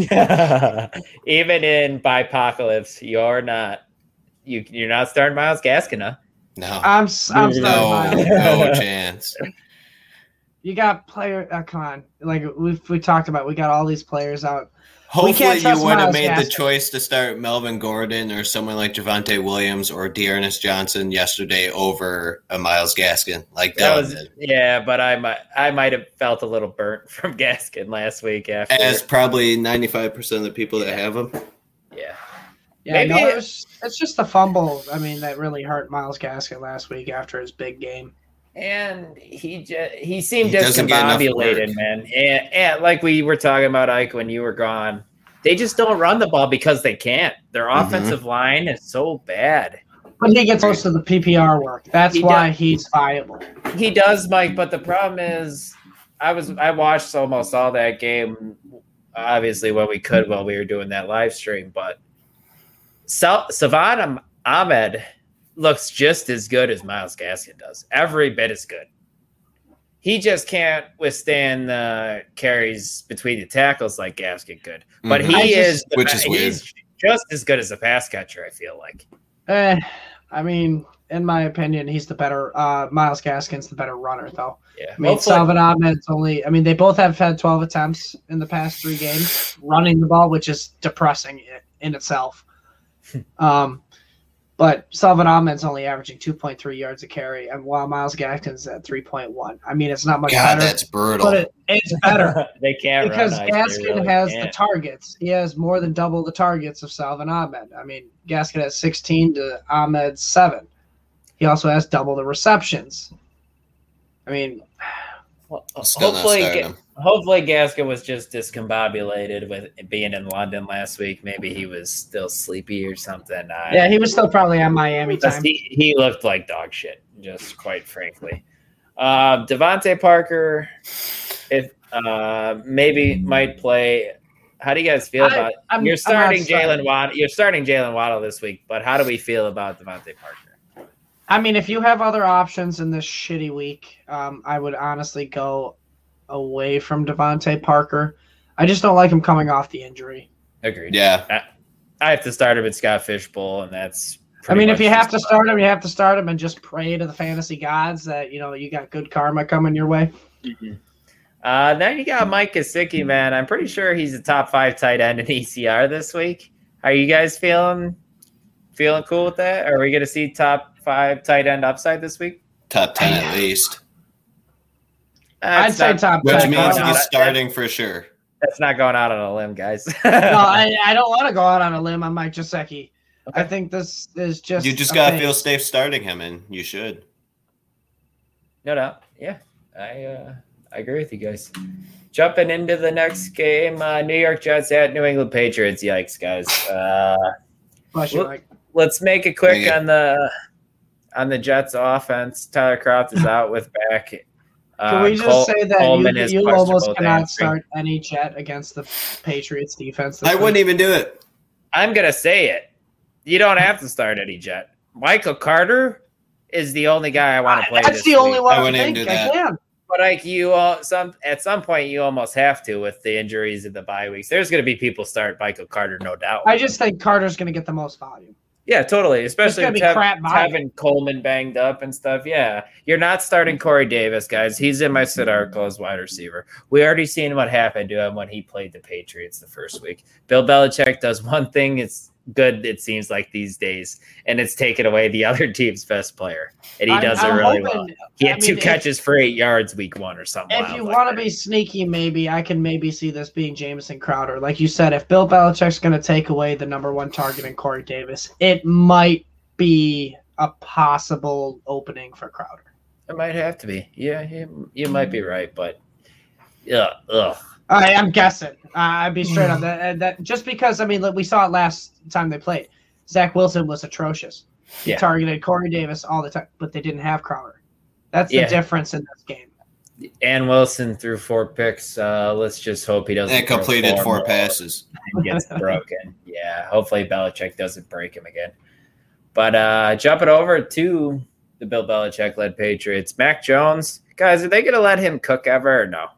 Even in Bipocalypse, you're not starting Myles Gaskin, huh? No. I'm starting Myles. No chance. You got come on. Like we talked about, we got all these players out. Hopefully you would have made the choice to start Melvin Gordon or someone like Javonte Williams or Dearness Johnson yesterday over a Myles Gaskin. Like that was, yeah, but I might have felt a little burnt from Gaskin last week after. As probably 95% of the people that have him. Yeah. Yeah, maybe it's just the fumble. I mean, that really hurt Myles Gaskin last week after his big game. And he seemed discombobulated, man. And like we were talking about, Ike, when you were gone, they just don't run the ball because they can't. Their offensive line is so bad. But he gets most of the PPR work. That's why he's viable. He does, Mike. But the problem is, I watched almost all that game, obviously when we could while we were doing that live stream. But Salvon Ahmed looks just as good as Myles Gaskin does. Every bit as good. He just can't withstand the carries between the tackles like Gaskin could. But he's just as good as a pass catcher, I feel like. I mean, in my opinion, he's the better Myles Gaskin's the better runner, though. Yeah. I mean, Salvon Ahmed's they both have had 12 attempts in the past 3 games running the ball, which is depressing in itself. But Salvon Ahmed's only averaging 2.3 yards a carry, and while Myles Gaskin's at 3.1. I mean, it's not much better. That's brutal. But it's better. They can't because Gaskin has the targets. He has more than double the targets of Salvon Ahmed. I mean, Gaskin has 16 to Ahmed's 7. He also has double the receptions. I mean, hopefully Gaskin was just discombobulated with being in London last week. Maybe he was still sleepy or something. Yeah, he was still probably on Miami time. He looked like dog shit, just quite frankly. Devontae Parker, if maybe might play. How do you guys feel about you're starting Jalen Waddle? You're starting Jalen Waddle this week, but how do we feel about Devontae Parker? I mean, if you have other options in this shitty week, I would honestly go away from Devontae Parker. I just don't like him coming off the injury. Agreed. Yeah. I have to start him at Scott Fishbowl, and that's. I mean, if you have to start him, you have to start him and just pray to the fantasy gods that you got good karma coming your way. Mm-hmm. Then you got Mike Gesicki, man. I'm pretty sure he's a top 5 tight end in ECR this week. Are you guys feeling cool with that? Are we going to see top 5 tight end upside this week? Top 10 at least. I'd say top 10. Which means he's starting for sure. That's not going out on a limb, guys. No, I don't want to go out on a limb on Mike Gesicki. Okay. I think this is just. You just gotta feel safe starting him, and you should. No doubt. Yeah, I agree with you guys. Jumping into the next game, New York Jets at New England Patriots. Yikes, guys. Let's make it quick on the Jets offense. Tyler Kroft is out with back. Can we just say that you almost cannot start any Jet against the Patriots defense? I wouldn't even do it. I'm gonna say it. You don't have to start any Jet. Michael Carter is the only guy I want to play. That's the only one I think I can. But like at some point you almost have to with the injuries and the bye weeks. There's going to be people start Michael Carter, no doubt. I just think Carter's going to get the most volume. Yeah, totally. Especially with having Coleman banged up and stuff. Yeah, you're not starting Corey Davis, guys. He's in my sit article as wide receiver. We already seen what happened to him when he played the Patriots the first week. Bill Belichick does one thing. It's good, it seems like these days, and it's taken away the other team's best player, and he does it really well. He had 2 catches for 8 yards week 1 or something. If you want to be sneaky, maybe I can see this being Jamison Crowder. Like you said, if Bill Belichick's going to take away the number 1 target in Corey Davis, it might be a possible opening for Crowder. It might have to be. Yeah, you might be right, but ugh. I'm guessing. I'd be straight on that. Just because, we saw it last time they played. Zach Wilson was atrocious. He targeted Corey Davis all the time, but they didn't have Crowder. That's the difference in this game. And Wilson threw 4 picks. Let's just hope he doesn't. And completed 4 passes. And gets broken. Yeah, hopefully Belichick doesn't break him again. But jumping over to the Bill Belichick-led Patriots, Mac Jones. Guys, are they going to let him cook ever or no?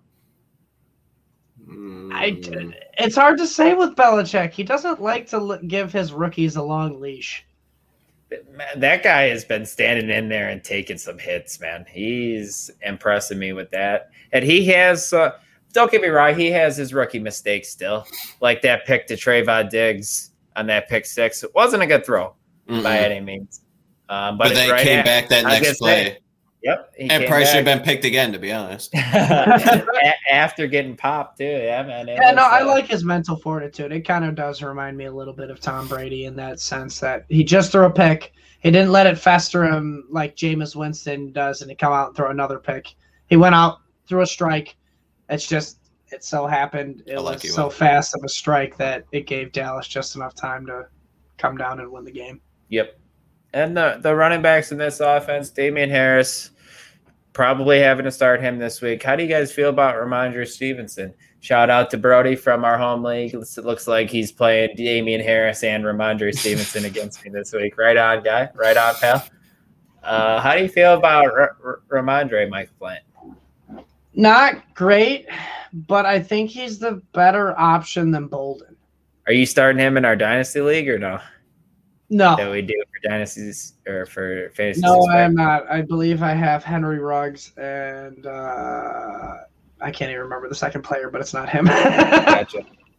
It's hard to say with Belichick. He doesn't like to give his rookies a long leash. That guy has been standing in there and taking some hits, man. He's impressing me with that. And he has, don't get me wrong, he has his rookie mistakes still. Like that pick to Trayvon Diggs on that pick 6. It wasn't a good throw by any means. But then he came back that next play. Yep. And probably should have been picked again, to be honest. After getting popped, too. Yeah, man. I like his mental fortitude. It kind of does remind me a little bit of Tom Brady in that sense that he just threw a pick. He didn't let it fester him like Jameis Winston does and he come out and throw another pick. He went out, threw a strike. It so happened. It was so fast of a strike that it gave Dallas just enough time to come down and win the game. Yep. And the running backs in this offense, Damian Harris, probably having to start him this week. How do you guys feel about Ramondre Stevenson? Shout out to Brody from our home league. It looks like he's playing Damian Harris and Ramondre Stevenson against me this week. Right on, guy. Right on, pal. How do you feel about Ramondre, Mike Plant? Not great, but I think he's the better option than Bolden. Are you starting him in our Dynasty League or no? No. That we do for dynasties or for fantasy? No, I am not. I believe I have Henry Ruggs and I can't even remember the second player, but it's not him. Gotcha.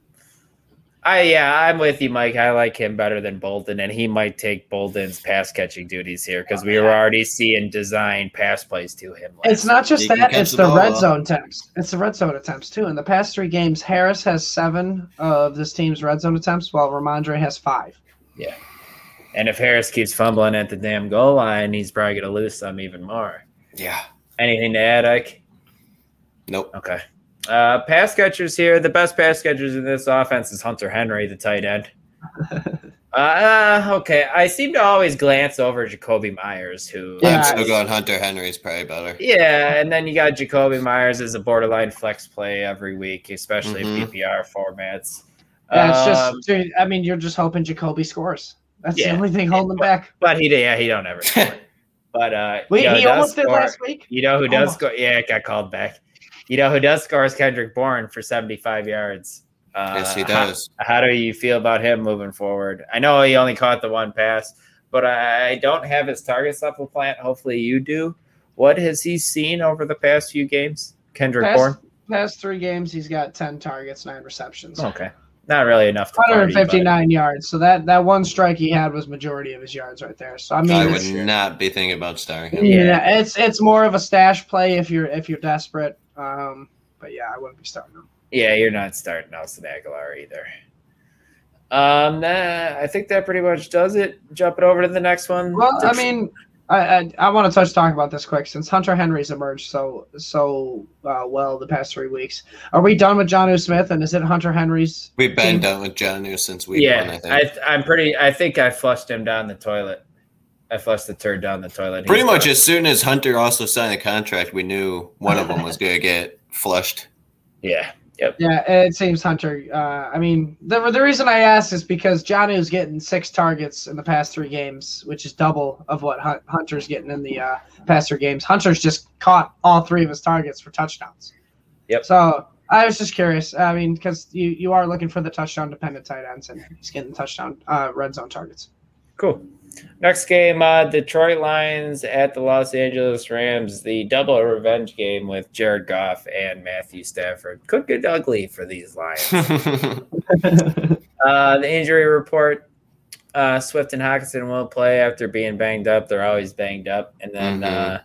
I'm with you, Mike. I like him better than Bolden, and he might take Bolden's pass catching duties here because we were already seeing design pass plays to him. It's not just that; it's the red zone attempts. It's the red zone attempts too. In the past 3 games, Harris has 7 of this team's red zone attempts, while Ramondre has 5. Yeah. And if Harris keeps fumbling at the damn goal line, he's probably going to lose some even more. Yeah. Anything to add, Ike? Nope. Okay. Pass catchers here. The best pass catchers in this offense is Hunter Henry, the tight end. Okay. I seem to always glance over Jacoby Myers, who... I'm still going Hunter Henry's probably better. Yeah, and then you got Jacoby Myers as a borderline flex play every week, especially PPR formats. Yeah, it's just... you're just hoping Jacoby scores. That's the only thing holding him back. But he don't ever score. But he almost did last week. You know who does score? Yeah, it got called back. You know who does score is Kendrick Bourne for 75 yards. Yes, he does. How do you feel about him moving forward? I know he only caught the one pass, but I don't have his targets level plant. Hopefully you do. What has he seen over the past few games? Kendrick Bourne? Past 3 games, he's got 10 targets, 9 receptions. Okay. Not really enough to 159 yards. So that one strike he had was majority of his yards right there. So I mean, I would not be thinking about starting him. Yeah, it's more of a stash play if you're desperate. But yeah, I wouldn't be starting him. Yeah, you're not starting Nelson Aguilar either. I think that pretty much does it. Jumping over to the next one. Well, I mean, I want to talk about this quick since Hunter Henry's emerged so well the past 3 weeks. Are we done with Jonnu Smith, and is it Hunter Henry's? We've been done with Jonnu since week 1. I think. I think I flushed him down the toilet. I flushed the turd down the toilet. Pretty much as soon as Hunter also signed a contract, we knew one of them was going to get flushed. Yeah. Yep. Yeah, it seems Hunter. I mean, the reason I asked is because Jonnu's getting 6 targets in the past 3 games, which is double of what Hunter's getting in the past 3 games. Hunter's just caught all 3 of his targets for touchdowns. Yep. So I was just curious. I mean, because you are looking for the touchdown-dependent tight ends, and he's getting touchdown red zone targets. Cool. Next game, Detroit Lions at the Los Angeles Rams, the double revenge game with Jared Goff and Matthew Stafford. Could get ugly for these Lions. The injury report, Swift and Hockenson will play after being banged up. They're always banged up. And then,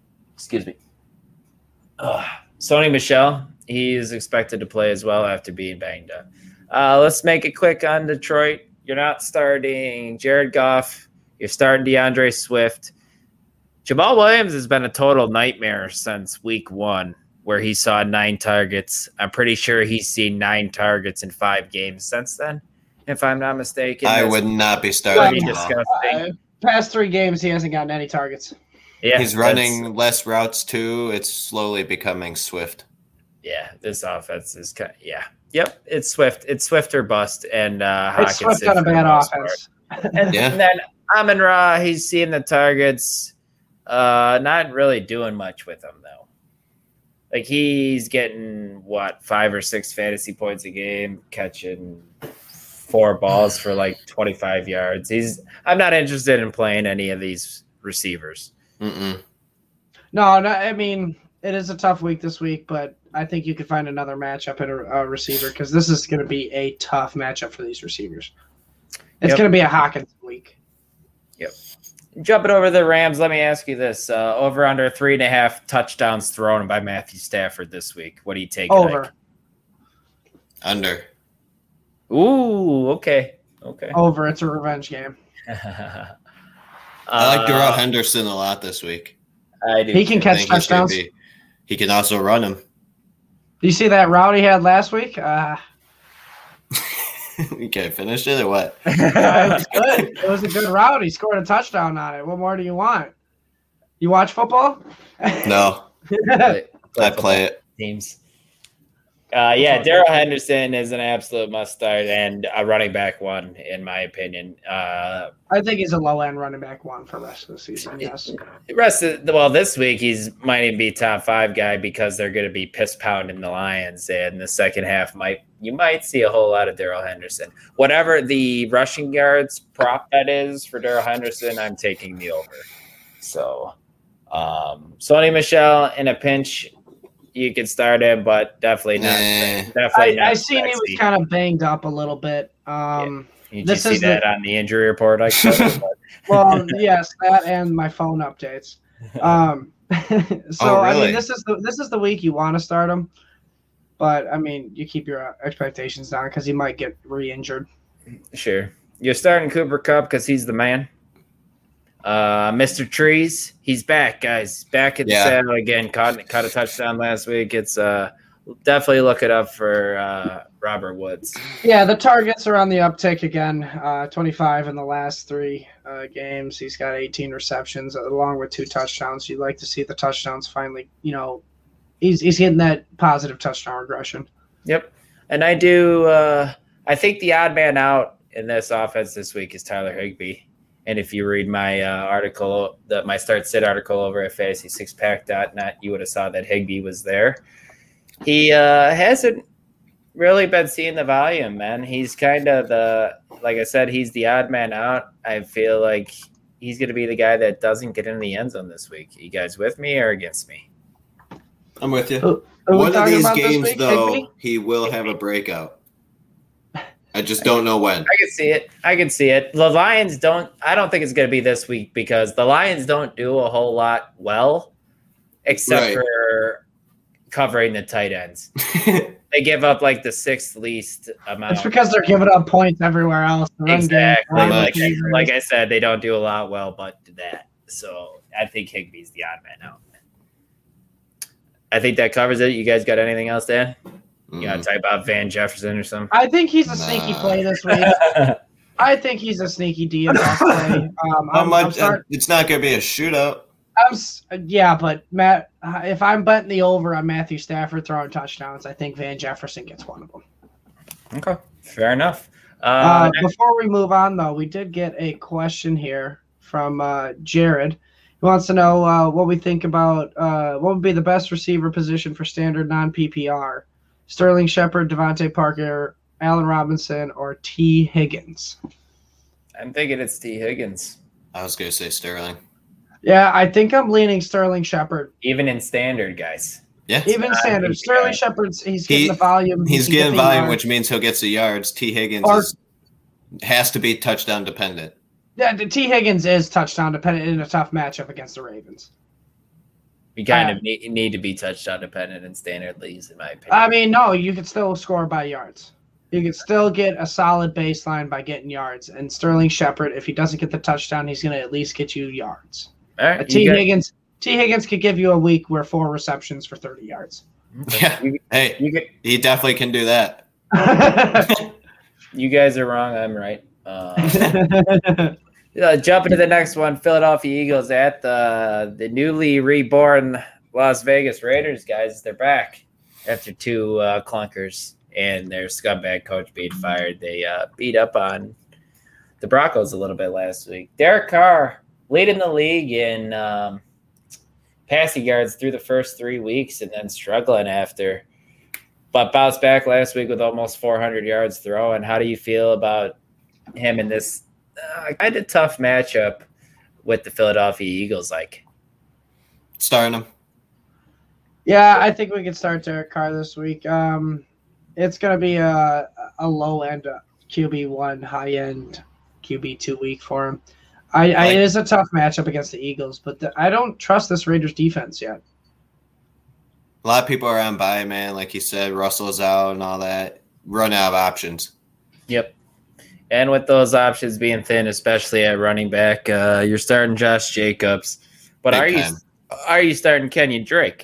Sony Michel, he's expected to play as well after being banged up. Let's make it quick on Detroit. You're not starting Jared Goff. You're starting DeAndre Swift. Jamal Williams has been a total nightmare since week 1, where he saw 9 targets. I'm pretty sure he's seen 9 targets in 5 games since then, if I'm not mistaken. I would not be starting. Disgusting. Past 3 games, he hasn't gotten any targets. Yeah, he's running less routes too. It's slowly becoming Swift. Yeah, this offense is kind of, Yep, it's Swift. It's Swift or bust, and it's Swift on a bad offense. And then Amon-Ra, he's seeing the targets, not really doing much with them though. Like he's getting 5 or 6 fantasy points a game, catching 4 balls for like 25 yards. I'm not interested in playing any of these receivers. No, I mean, it is a tough week this week, but I think you could find another matchup at a receiver because this is going to be a tough matchup for these receivers. It's going to be a Hawkins week. Yep. Jumping over the Rams, let me ask you this. Over under 3.5 touchdowns thrown by Matthew Stafford this week. What do you take? Over. Ike? Under. Ooh, okay. Over. It's a revenge game. I like Darrell Henderson a lot this week. I do. He can catch touchdowns. He can also run them. Do you see that route he had last week? Okay, finish it or what? It was good. It was a good route. He scored a touchdown on it. What more do you want? You watch football? No. I play it. Teams. Darrell Henderson is an absolute must start and a running back 1, in my opinion. I think he's a low-end running back 1 for the rest of the season, yes. This week he's might even be top 5 guy because they're going to be piss-pounding the Lions, and the second half you might see a whole lot of Darrell Henderson. Whatever the rushing yards prop that is for Darrell Henderson, I'm taking the over. So, Sony Michel in a pinch, you could start him, but definitely not. I seen he was kind of banged up a little bit. Did you see that on the injury report? Well, yes, that and my phone updates. So really? I mean, this is the week you want to start him, but I mean, you keep your expectations down because he might get re-injured. Sure, you're starting Cooper Kupp because he's the man. Mr. Trees, he's back, guys. Back in the saddle again. Caught a touchdown last week. It's definitely look it up for Robert Woods. Yeah, the targets are on the uptick again. 25 in the last 3 games. He's got 18 receptions along with 2 touchdowns. You'd like to see the touchdowns finally. He's getting that positive touchdown regression. Yep, and I do. I think the odd man out in this offense this week is Tyler Higbee. And if you read my article, my start sit article over at fantasy6pack.net, you would have saw that Higbee was there. He hasn't really been seeing the volume, man. He's kind of like I said, he's the odd man out. I feel like he's going to be the guy that doesn't get in the end zone this week. You guys with me or against me? I'm with you. Who One of these games, week, though, Higby? he will have a breakout. I just don't know when. I can see it. The Lions I don't think it's going to be this week because the Lions don't do a whole lot well except for covering the tight ends. They give up like the sixth least amount. It's because they're giving up points everywhere else. Exactly. Like I said, they don't do a lot well, but that. So I think Higby's the odd man out. I think that covers it. You guys got anything else to add? You got to type out Van Jefferson or something? I think he's a sneaky play this week. I think he's a sneaky DFS play. How much? It's not going to be a shootout. Yeah, but Matt, if I'm betting the over on Matthew Stafford throwing touchdowns, I think Van Jefferson gets one of them. Okay, fair enough. Before we move on, though, we did get a question here from Jared. He wants to know what we think about what would be the best receiver position for standard non-PPR. Sterling Shepard, Devontae Parker, Allen Robinson, or T. Higgins? I'm thinking it's T. Higgins. I was going to say Sterling. Yeah, I think I'm leaning Sterling Shepard. Even in standard, guys. Yeah. Even standard. Sterling Shepard's he's getting the volume. He's getting volume, which means he'll get the yards. T. Higgins has to be touchdown dependent. Yeah, T. Higgins is touchdown dependent in a tough matchup against the Ravens. You kind of need to be touchdown dependent in standard leagues, in my opinion. I mean, no, you could still score by yards. You could still get a solid baseline by getting yards. And Sterling Shepard, if he doesn't get the touchdown, he's going to at least get you yards. All right, T. Higgins could give you a week where 4 receptions for 30 yards. Yeah. He definitely can do that. You guys are wrong. I'm right. Jumping to the next one, Philadelphia Eagles at the newly reborn Las Vegas Raiders, guys. They're back after 2 clunkers and their scumbag coach being fired. They beat up on the Broncos a little bit last week. Derek Carr leading the league in passing yards through the first 3 weeks and then struggling after. But bounced back last week with almost 400 yards throwing. How do you feel about him in this kind of tough matchup with the Philadelphia Eagles? Starting him. Yeah, I think we can start Derek Carr this week. It's going to be a low-end QB1, high-end QB2 week for him. It is a tough matchup against the Eagles, but I don't trust this Raiders defense yet. A lot of people are on bye, man. Like you said, Russell's out and all that. Run out of options. Yep. And with those options being thin, especially at running back, you're starting Josh Jacobs. But are you starting Kenyon Drake?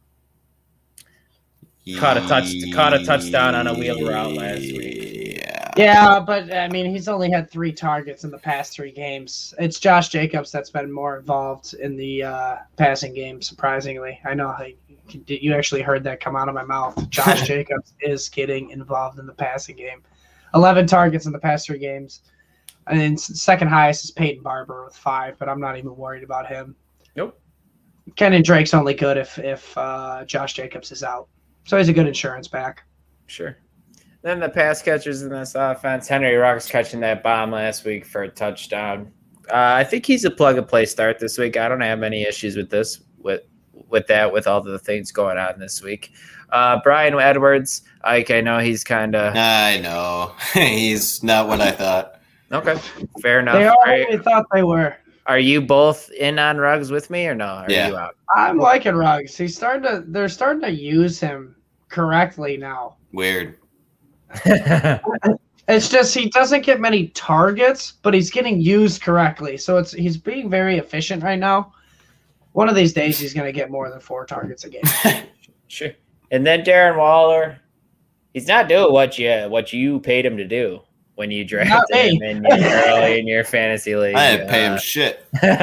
Caught a touchdown on a wheel route last week. Yeah, but I mean, he's only had 3 targets in the past 3 games. It's Josh Jacobs that's been more involved in the passing game, surprisingly. I know you actually heard that come out of my mouth. Josh Jacobs is getting involved in the passing game. 11 targets in the past 3 games. And then second highest is Peyton Barber with 5, but I'm not even worried about him. Nope. Kenyon Drake's only good if Josh Jacobs is out. So he's a good insurance back. Sure. Then the pass catchers in this offense, Henry Ruggs catching that bomb last week for a touchdown. I think he's a plug-and-play start this week. I don't have any issues with this, with all the things going on this week. Brian Edwards, I know he's kind of... I know. He's not what I thought. Okay, fair enough. They already thought they were. Are you both in on Ruggs with me or no? Are you out? I'm liking Ruggs. They're starting to use him correctly now. Weird. It's just he doesn't get many targets, but he's getting used correctly. So he's being very efficient right now. One of these days he's going to get more than 4 targets a game. Sure. And then Darren Waller, he's not doing what you paid him to do when you drafted him early in your fantasy league. I didn't pay him shit.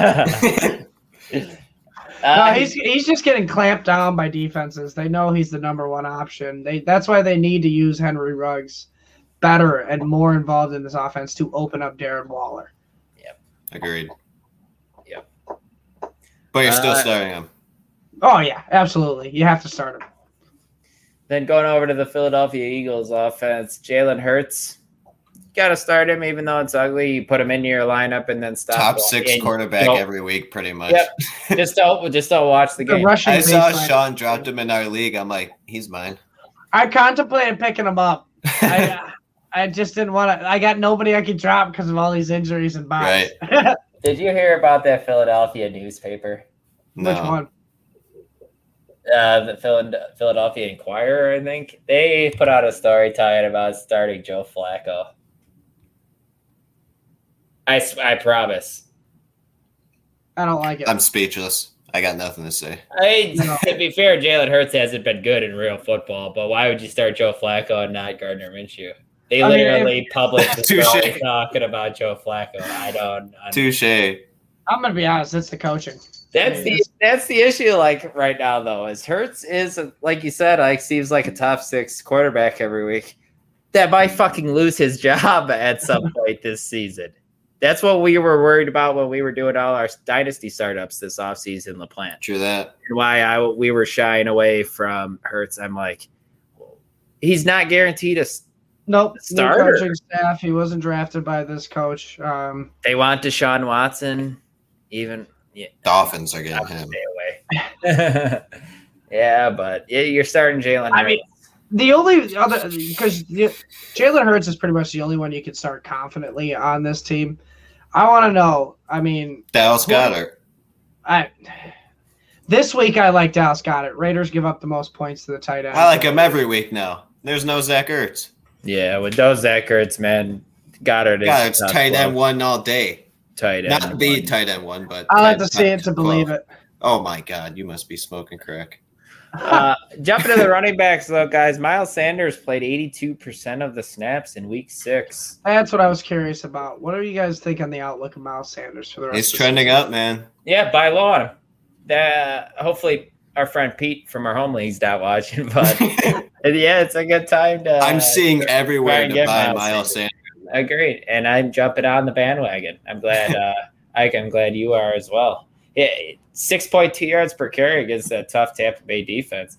No, he's just getting clamped down by defenses. They know he's the number 1 option. That's why they need to use Henry Ruggs better and more involved in this offense to open up Darren Waller. Yep. Agreed. Yep. But you're still starting him. Oh, yeah, absolutely. You have to start him. Then going over to the Philadelphia Eagles offense, Jalen Hurts. Got to start him, even though it's ugly. You put him into your lineup and then stop. Top 6 quarterback every week, pretty much. Yep. just don't watch the game. I saw Sean dropped him in our league. I'm like, he's mine. I contemplated picking him up. I just didn't want to. I got nobody I could drop because of all these injuries and buys. Right. Did you hear about that Philadelphia newspaper? No. Which one? The Philadelphia Inquirer, I think. They put out a story talking about starting Joe Flacco. I promise. I don't like it. I'm speechless. I got nothing to say. To be fair, Jalen Hurts hasn't been good in real football, but why would you start Joe Flacco and not Gardner Minshew? They literally published a story talking about Joe Flacco. Touche. I'm gonna be honest. It's the coaching. That's the issue. Like right now, though, is Hurts is like you said, like seems like a top 6 quarterback every week. That might fucking lose his job at some point this season. That's what we were worried about when we were doing all our dynasty startups this offseason, LaPlante. True that. Why we were shying away from Hurts. I'm like, he's not guaranteed a starter. New coaching staff. He wasn't drafted by this coach. They want Deshaun Watson. Even Dolphins are getting him. Stay away. Yeah, but you're starting Jalen Hurts. I mean, the only other because Jalen Hurts is pretty much the only one you can start confidently on this team. I want to know. I mean, Dallas Goedert. This week I like Dallas Goedert. Raiders give up the most points to the tight end. I like him every week now. There's no Zach Ertz. Yeah, with those Zach Ertz, man, Goedert is tight end 1 all day. Tight end. Not the tight end 1, but I like to see it to believe it. Oh my God, you must be smoking crack. Jumping to the running backs, though, guys. Miles Sanders played 82% of the snaps in Week 6. That's what I was curious about. What do you guys think on the outlook of Miles Sanders for the rest? He's trending up, man. Yeah, buy low on him. Hopefully, our friend Pete from our home league's not watching, but yeah, it's a good time to. I'm seeing everywhere to buy Miles Sanders. Agreed, and I'm jumping on the bandwagon. I'm glad. Ike, I'm glad you are as well. Yeah, 6.2 yards per carry against that tough Tampa Bay defense.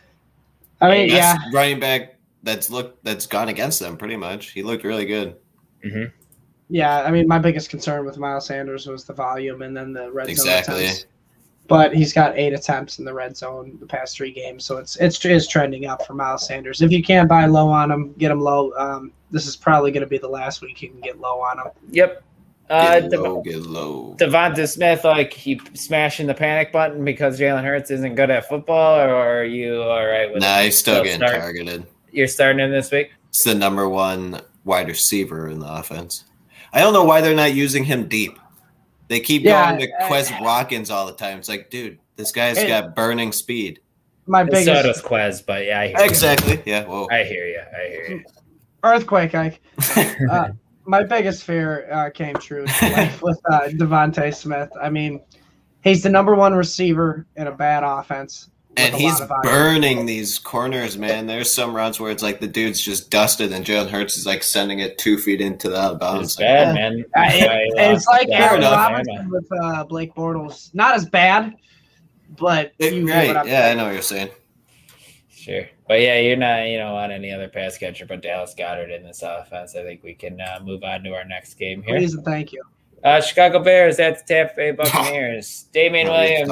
I mean, that's running back that's gone against them pretty much. He looked really good. Mm-hmm. Yeah, I mean, my biggest concern with Miles Sanders was the volume and then the red zone attempts. But he's got 8 attempts in the red zone the past 3 games, so it's trending up for Miles Sanders. If you can't buy low on him, get him low. This is probably going to be the last week you can get low on him. Yep. Get low. Devonta Smith, like he smashing the panic button because Jalen Hurts isn't good at football, or are you all right with? Nah, he's still getting targeted. You're starting him this week. It's the number 1 wide receiver in the offense. I don't know why they're not using him deep. They keep going to Quez Watkins all the time. It's like, dude, this guy's got burning speed. So does Quez, but yeah, I hear exactly. You. Yeah, whoa. I hear you. Earthquake, Ike. My biggest fear came true with Devontae Smith. I mean, he's the number 1 receiver in a bad offense. And he's burning these corners, man. There's some routes where it's like the dude's just dusted and Jalen Hurts is like sending it 2 feet into the out of bounds. It's bad, man. It's like Aaron Robinson with Blake Bortles. Not as bad, but right. Yeah, I know what you're saying. Sure. But yeah, you don't want any other pass catcher but Dallas Goedert in this offense. I think we can move on to our next game here. Please and thank you. Chicago Bears at the Tampa Bay Buccaneers. Damian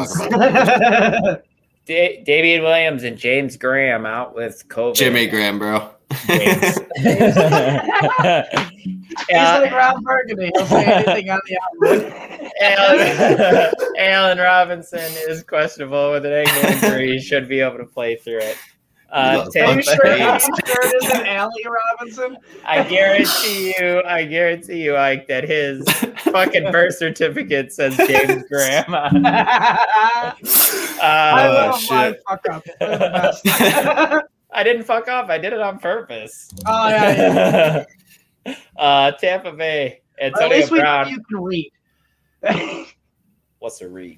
Williams and James Graham out with COVID. Jimmy Graham, bro. He's like Ron Burgundy. He'll say anything on the outlook. Allen Robinson is questionable with an ankle injury. He should be able to play through it. Are you sure it isn't Allie Robinson? I guarantee you, Ike, that his fucking birth certificate says James Graham on it. Shit. Fuck up. I didn't fuck up. I did it on purpose. Oh, yeah. Tampa Bay. At least Brown. You can read. What's a read?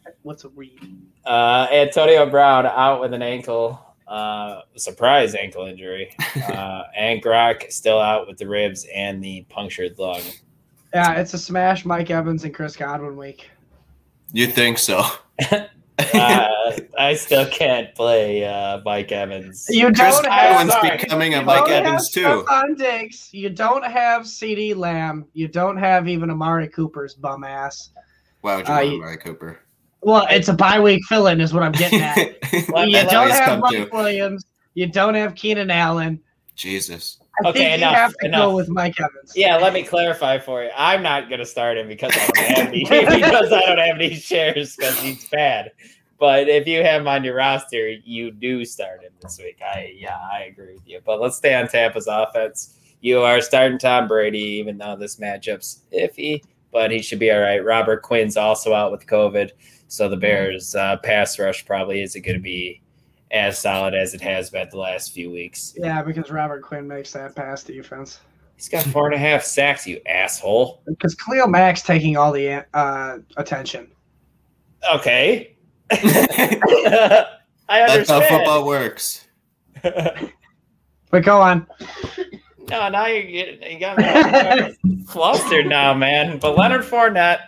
Antonio Brown out with an ankle. Surprise ankle injury. And Gronk still out with the ribs and the punctured lung. Yeah, it's a smash Mike Evans and Chris Godwin week. You think so? I still can't play Mike Evans. You Chris don't have Godwin's becoming a you Mike don't have Evans too. Stephon Diggs. You don't have CeeDee Lamb. You don't have even Amari Cooper's bum ass. Why would you want Amari Cooper? Well, it's a bye week fill-in is what I'm getting at. You That's don't always have come Mike to. Williams. You don't have Keenan Allen. Jesus. I Okay, think enough, you have to enough. go with Mike Evans. Yeah, let me clarify for you. I'm not going to start him because I don't have any, shares because he's bad. But if you have him on your roster, you do start him this week. I agree with you. But let's stay on Tampa's offense. You are starting Tom Brady, even though this matchup's iffy, but he should be all right. Robert Quinn's also out with COVID, so the Bears' pass rush probably isn't going to be as solid as it has been the last few weeks. Yeah, because Robert Quinn makes that pass defense. He's got 4.5 sacks, you asshole. Because Khalil Mack's taking all the attention. Okay. I understand. That's how football works. But go on. No, now you got me flustered now, man. But Leonard Fournette,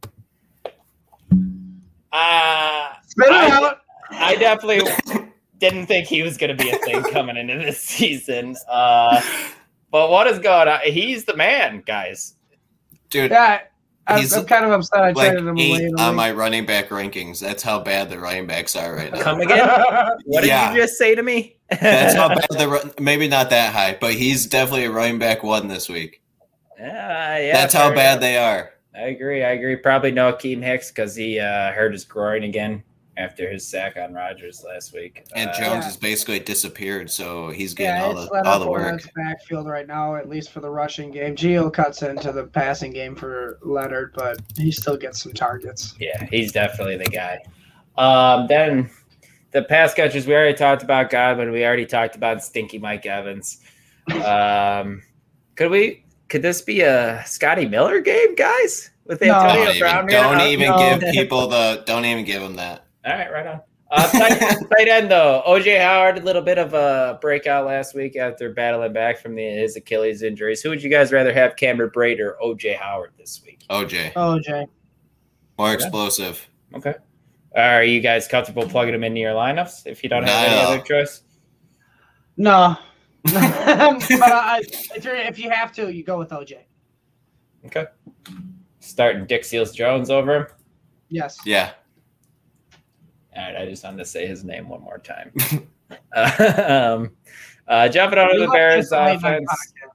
Spit it out. I definitely didn't think he was going to be a thing coming into this season. But what is going on? He's the man, guys. Dude, Yeah, I'm he's kind of upset I like traded him 8 away. on my running back rankings. That's how bad the running backs are right now. Come again? What did Yeah. you just say to me? That's how bad maybe not that high, but he's definitely a running back 1 this week. Yeah, That's how fair bad enough. they are. I agree. Probably no Akeem Hicks because he hurt his groin again after his sack on Rodgers last week. And Jones Yeah. has basically disappeared, so he's getting Yeah, all it's the work. Leonard's backfield right now, at least for the rushing game. Gio cuts into the passing game for Leonard, but he still gets some targets. Yeah, he's definitely the guy. Then the pass catchers, we already talked about Godwin. We already talked about stinky Mike Evans. Could this be a Scotty Miller game, guys? With No. Antonio Brown here? Don't even No. give people don't even give them that. All right, right on. Tight end, though. OJ Howard, a little bit of a breakout last week after battling back from his Achilles injuries. Who would you guys rather have, Cameron Brate or OJ Howard this week? OJ. More explosive. Okay. Are you guys comfortable plugging them into your lineups if you don't have any other choice? No. But if you have to, you go with OJ. Okay. Starting Dick Seals Jones over him? Yes. Yeah. All right, I just wanted to say his name one more time. Jumping over the Bears offense.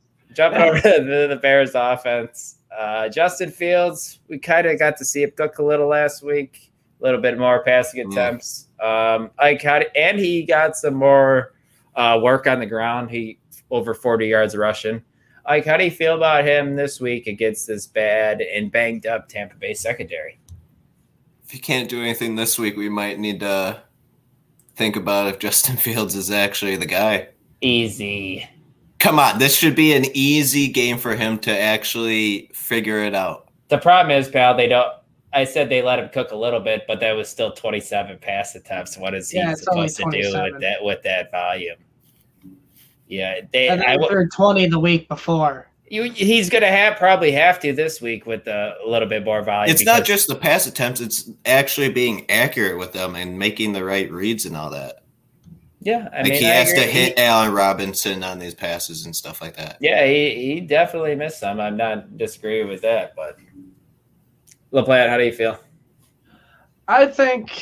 Justin Fields, we kind of got to see him cook a little last week. A little bit more passing attempts. And he got some more work on the ground. He over 40 yards rushing. Ike, how do you feel about him this week against this bad and banged up Tampa Bay secondary? If you can't do anything this week, we might need to think about if Justin Fields is actually the guy. Easy. Come on, this should be an easy game for him to actually figure it out. The problem is, pal, I said they let him cook a little bit, but that was still 27 pass attempts. What is he supposed to do with that volume? Yeah, I threw 20 the week before. He's going to probably have to this week with a little bit more volume. It's not just the pass attempts; it's actually being accurate with them and making the right reads and all that. Yeah, I mean, he has to hit Allen Robinson on these passes and stuff like that. Yeah, he definitely missed some. I'm not disagreeing with that, but LaPlante, how do you feel? I think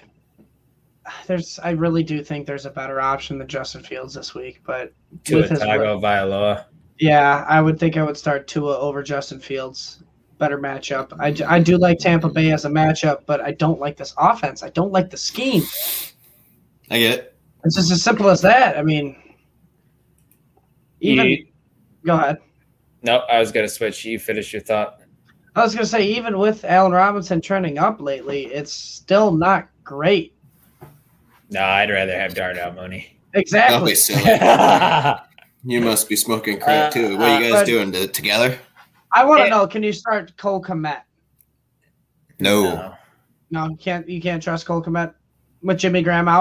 I really do think there's a better option than Justin Fields this week, but Tua Tagovailoa. Yeah, I would think I would start Tua over Justin Fields. Better matchup. I do like Tampa Bay as a matchup, but I don't like this offense. I don't like the scheme. I get it. It's just as simple as that. I mean, go ahead. No, I was going to switch. You finish your thought. I was going to say, even with Allen Robinson trending up lately, it's still not great. No, I'd rather have Darnell Mooney. Exactly. You must be smoking crack too. What are you guys doing together? I want to know, can you start Cole Kmet? No, you can't trust Cole Kmet with Jimmy Graham out.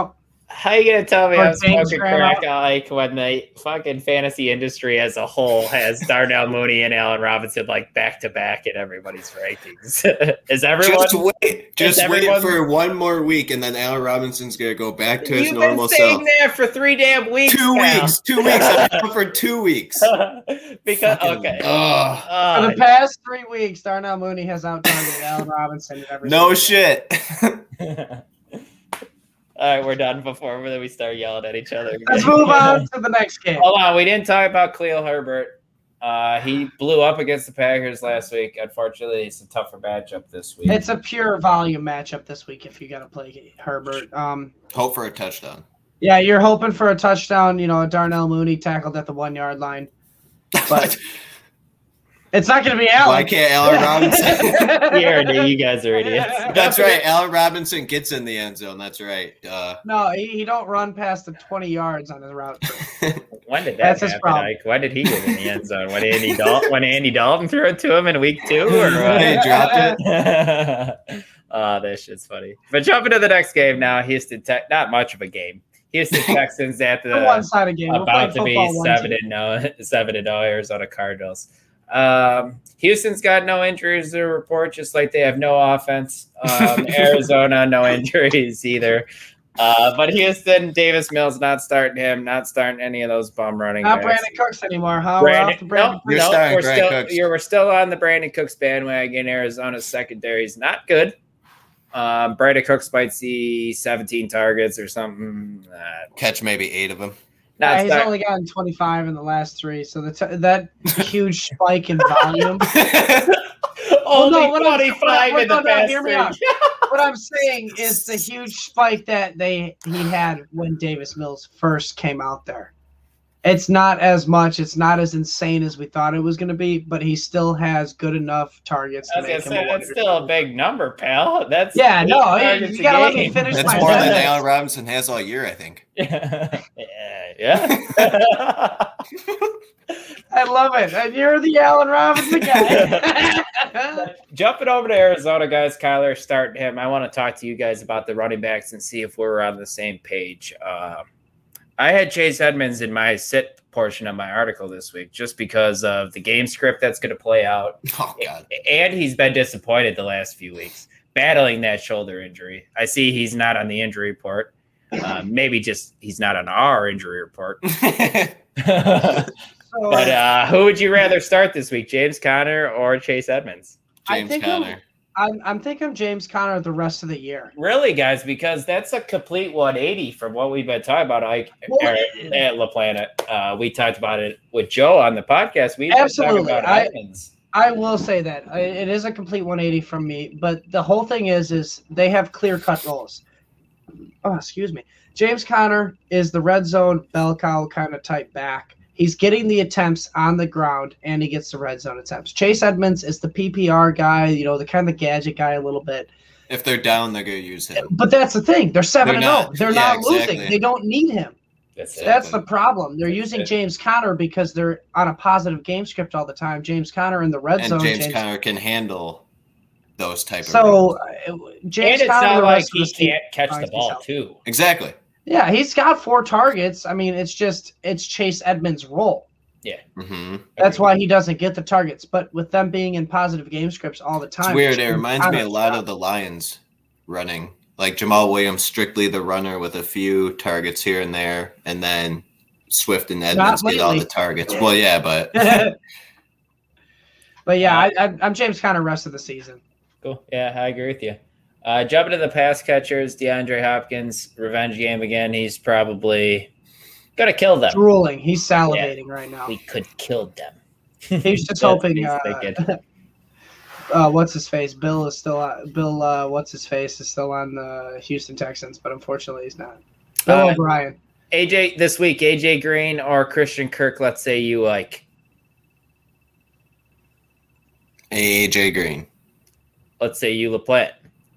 How you gonna tell me Or I'm James smoking Graham. crack like when the fucking fantasy industry as a whole has Darnell Mooney and Allen Robinson like back to back in everybody's rankings? Is everyone? Just wait everyone- for one more week, and then Allen Robinson's gonna go back to his You've normal been saying self. that for 3 damn weeks. 2 now. weeks. 2 weeks. I've been out for 2 weeks. Because Fucking- okay. ugh. For the past 3 weeks, Darnell Mooney has out-targeted Allen Robinson. In every No single game. shit. All right, we're done before we start yelling at each other. Let's move on to the next game. Hold on, we didn't talk about Khalil Herbert. He blew up against the Packers last week. Unfortunately, it's a tougher matchup this week. It's a pure volume matchup this week if you got to play Herbert. Hope for a touchdown. Yeah, you're hoping for a touchdown. Darnell Mooney tackled at the 1 yard line, but it's not going to be Allen. Why can't Allen Robinson? You guys are idiots. That's right. Allen Robinson gets in the end zone. That's right. No, he don't run past the 20 yards on his route. When did that That's his happen, problem. Ike? When did he get in the end zone? When Andy Dalton threw it to him in week 2? Or what? He dropped it. Oh, this shit's funny. But jumping to the next game now, Houston Tech. Not much of a game. Houston Texans at The one-sided game. We're about to playing be football 7-0 Arizona Cardinals. Houston's got no injuries to report, just like they have no offense. Arizona, no injuries either. But Houston, Davis Mills not starting him, not starting any of those bum running Not backs. Brandon Cooks anymore, huh? We're off the Brandon You're starting Brandon Cooks. We're still on the Brandon Cooks bandwagon. Arizona's secondary is not good. Brandon Cooks might see 17 targets or something. Catch maybe 8 of them. Yeah, he's only gotten 25 in the last 3, so that huge spike in volume. Only no, what I'm- 25 in the no, past hear me 3. out. What I'm saying is the huge spike that he had when Davis Mills first came out there. It's not as much. It's not as insane as we thought it was going to be, but he still has good enough targets I to was make gonna him say, a that's still a big number, pal. That's Yeah, 8 no, targets you a gotta let me game. finish That's my more than sentence. Allen Robinson has all year, I think. Yeah. I love it. And you're the Allen Robinson guy. Jumping over to Arizona, guys. Kyler starting him. I want to talk to you guys about the running backs and see if we're on the same page. I had Chase Edmonds in my sit portion of my article this week just because of the game script that's going to play out. Oh, God. And he's been disappointed the last few weeks, battling that shoulder injury. I see he's not on the injury report. Maybe just he's not on our injury report. But who would you rather start this week, James Conner or Chase Edmonds? James Conner. I'm thinking James Conner the rest of the year. Really, guys, because that's a complete 180 from what we've been talking about at La Planet. We talked about it with Joe on the podcast. We've been talking about Edmonds. I will say that it is a complete 180 from me, but the whole thing is they have clear-cut roles. Oh, excuse me. James Conner is the red zone bell cow kind of type back. He's getting the attempts on the ground, and he gets the red zone attempts. Chase Edmonds is the PPR guy, the kind of gadget guy a little bit. If they're down, they're going to use him. But that's the thing. They're 7-0. They're not exactly. losing. They don't need him. That's the problem. They're using James Conner because they're on a positive game script all the time. James Conner in the red zone. And James Conner can handle those type of So and James it's Conner not the like rest of he the can't catch the season- ball, too. Exactly. Yeah, he's got 4 targets. I mean, it's Chase Edmonds' role. Yeah. Mm-hmm. That's why he doesn't get the targets. But with them being in positive game scripts all the time. It's weird. It reminds me a lot of the Lions running. Like Jamal Williams, strictly the runner with a few targets here and there. And then Swift and Edmonds get all the targets. Well, yeah, but. But yeah, I'm James Conner rest of the season. Cool. Yeah, I agree with you. Jumping to the pass catchers, DeAndre Hopkins, revenge game again. He's probably going to kill them. Drooling. He's salivating right now. We could kill them. He's just hoping. What's his face? Bill is still on. What's his face is still on the Houston Texans, but unfortunately he's not. Bill O'Brien. AJ Green or Christian Kirk. Let's say you like. AJ Green. Let's say you LaPlante.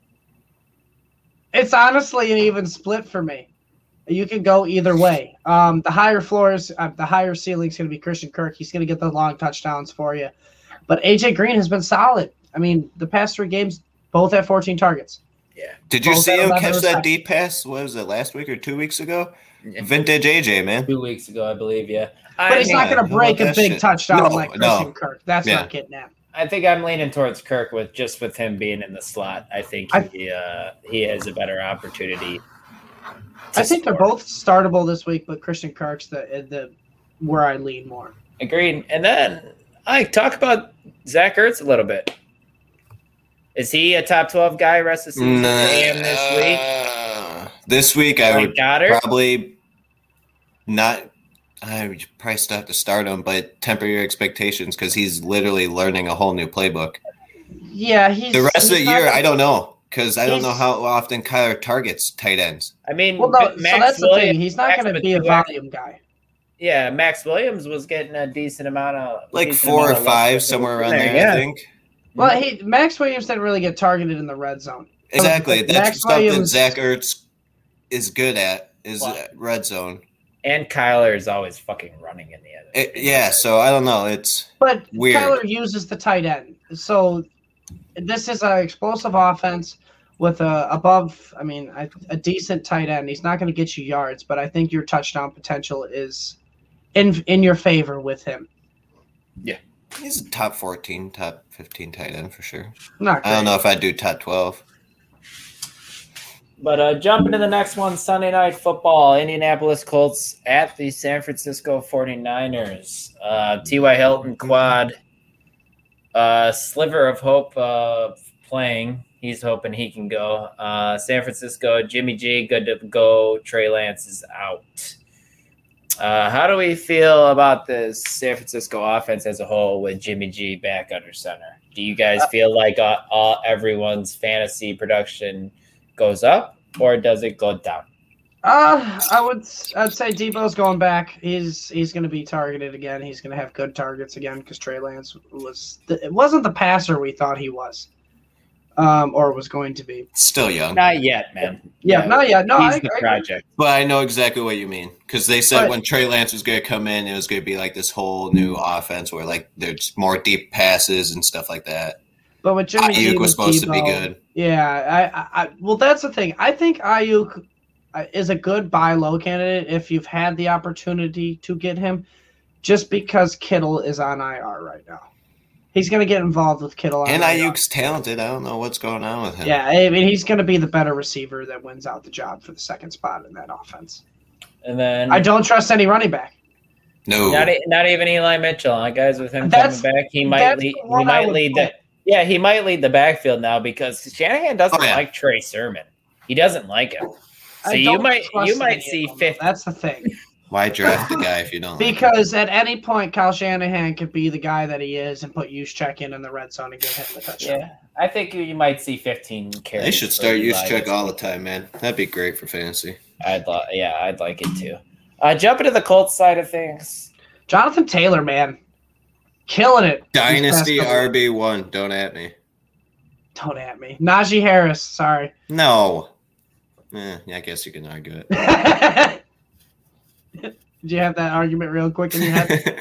It's honestly an even split for me. You can go either way. The higher floors, the higher ceiling's going to be Christian Kirk. He's going to get the long touchdowns for you. But AJ Green has been solid. I mean, the past 3 games, both at 14 targets. Did you Both see at him 11 catch that receptions. deep pass? What was it, last week or 2 weeks ago? Yeah. Vintage AJ, man. 2 weeks ago, I believe. Yeah, But he's not Yeah, going to how break about a that big shit? touchdown No, like no. Christian Kirk. That's Yeah. not getting at. I think I'm leaning towards Kirk with him being in the slot. I think he has a better opportunity. I think they're score. both startable this week, but Christian Kirk's the where I lean more. Agreed. And then I talk about Zach Ertz a little bit. Is he a top 12 guy rest of the season? AM this week. This week, I Like would Goddard? probably not. I would probably still have to start him, but temper your expectations because he's literally learning a whole new playbook. Yeah, he's The rest of the he's not year, gonna- I don't know because I don't know He's- how often Kyler targets tight ends. I mean, Well, no, so Max that's the Williams, thing. He's not Max going to be a Williams- volume guy. Yeah, Max Williams was getting a decent amount of Like 4 or 5, somewhere around there, Yeah. I think. Well, Max Williams didn't really get targeted in the red zone. Exactly. Max That's something Williams- Zach Ertz is good at, is What? red zone. And Kyler is always fucking running in the end. Yeah, so I don't know. It's But Weird. Kyler uses the tight end. So this is an explosive offense with a decent tight end. He's not going to get you yards, but I think your touchdown potential is in your favor with him. he's a top 14, top 15 tight end for sure. Not great. I don't know if I'd do top 12. But jumping to the next one, Sunday Night Football, Indianapolis Colts at the San Francisco 49ers. T.Y. Hilton quad, sliver of hope playing. He's hoping he can go. San Francisco, Jimmy G, good to go. Trey Lance is out. How do we feel about this San Francisco offense as a whole with Jimmy G back under center? Do you guys feel like everyone's fantasy production goes up, or does it go down? I'd say Debo's going back. He's going to be targeted again. He's going to have good targets again because Trey Lance wasn't the passer we thought he was, or was going to be. Still young. Not yet, man. Yeah, not yet. No, He's I the agree. project. But I know exactly what you mean because they said But- when Trey Lance was going to come in, it was going to be like this whole new offense where like there's more deep passes and stuff like that. But with Jimmy G Ayuk was with supposed to be Debo, good. Yeah, well, that's the thing. I think Ayuk is a good buy low candidate if you've had the opportunity to get him, just because Kittle is on IR right now. He's going to get involved with Kittle. And IR. Ayuk's talented. I don't know what's going on with him. Yeah, I mean, he's going to be the better receiver that wins out the job for the second spot in that offense. And then I don't trust any running back. No. not even Eli Mitchell, huh, guys? With him That's- coming back, he might that's lead. the He one I might would lead put. the. Yeah, he might lead the backfield now because Shanahan doesn't Oh, yeah. like Trey Sermon. He doesn't like him. So I you don't might trust any of see them, though. 50. That's the thing. Why draft the guy if you don't? like him? Because at any point, Kyle Shanahan could be the guy that he is and put Juszczyk in the red zone and give him the touchdown. Yeah, I think you might see 15 carries. They should for start Eli Juszczyk this all the week. time, man. That'd be great for fantasy. I'd like it too. Jumping to the Colts side of things. Jonathan Taylor, man. Killing it. these Dynasty past couple- RB1. Don't at me. Don't at me. Najee Harris, sorry. No. I guess you can argue it. Did you have that argument real quick in your head?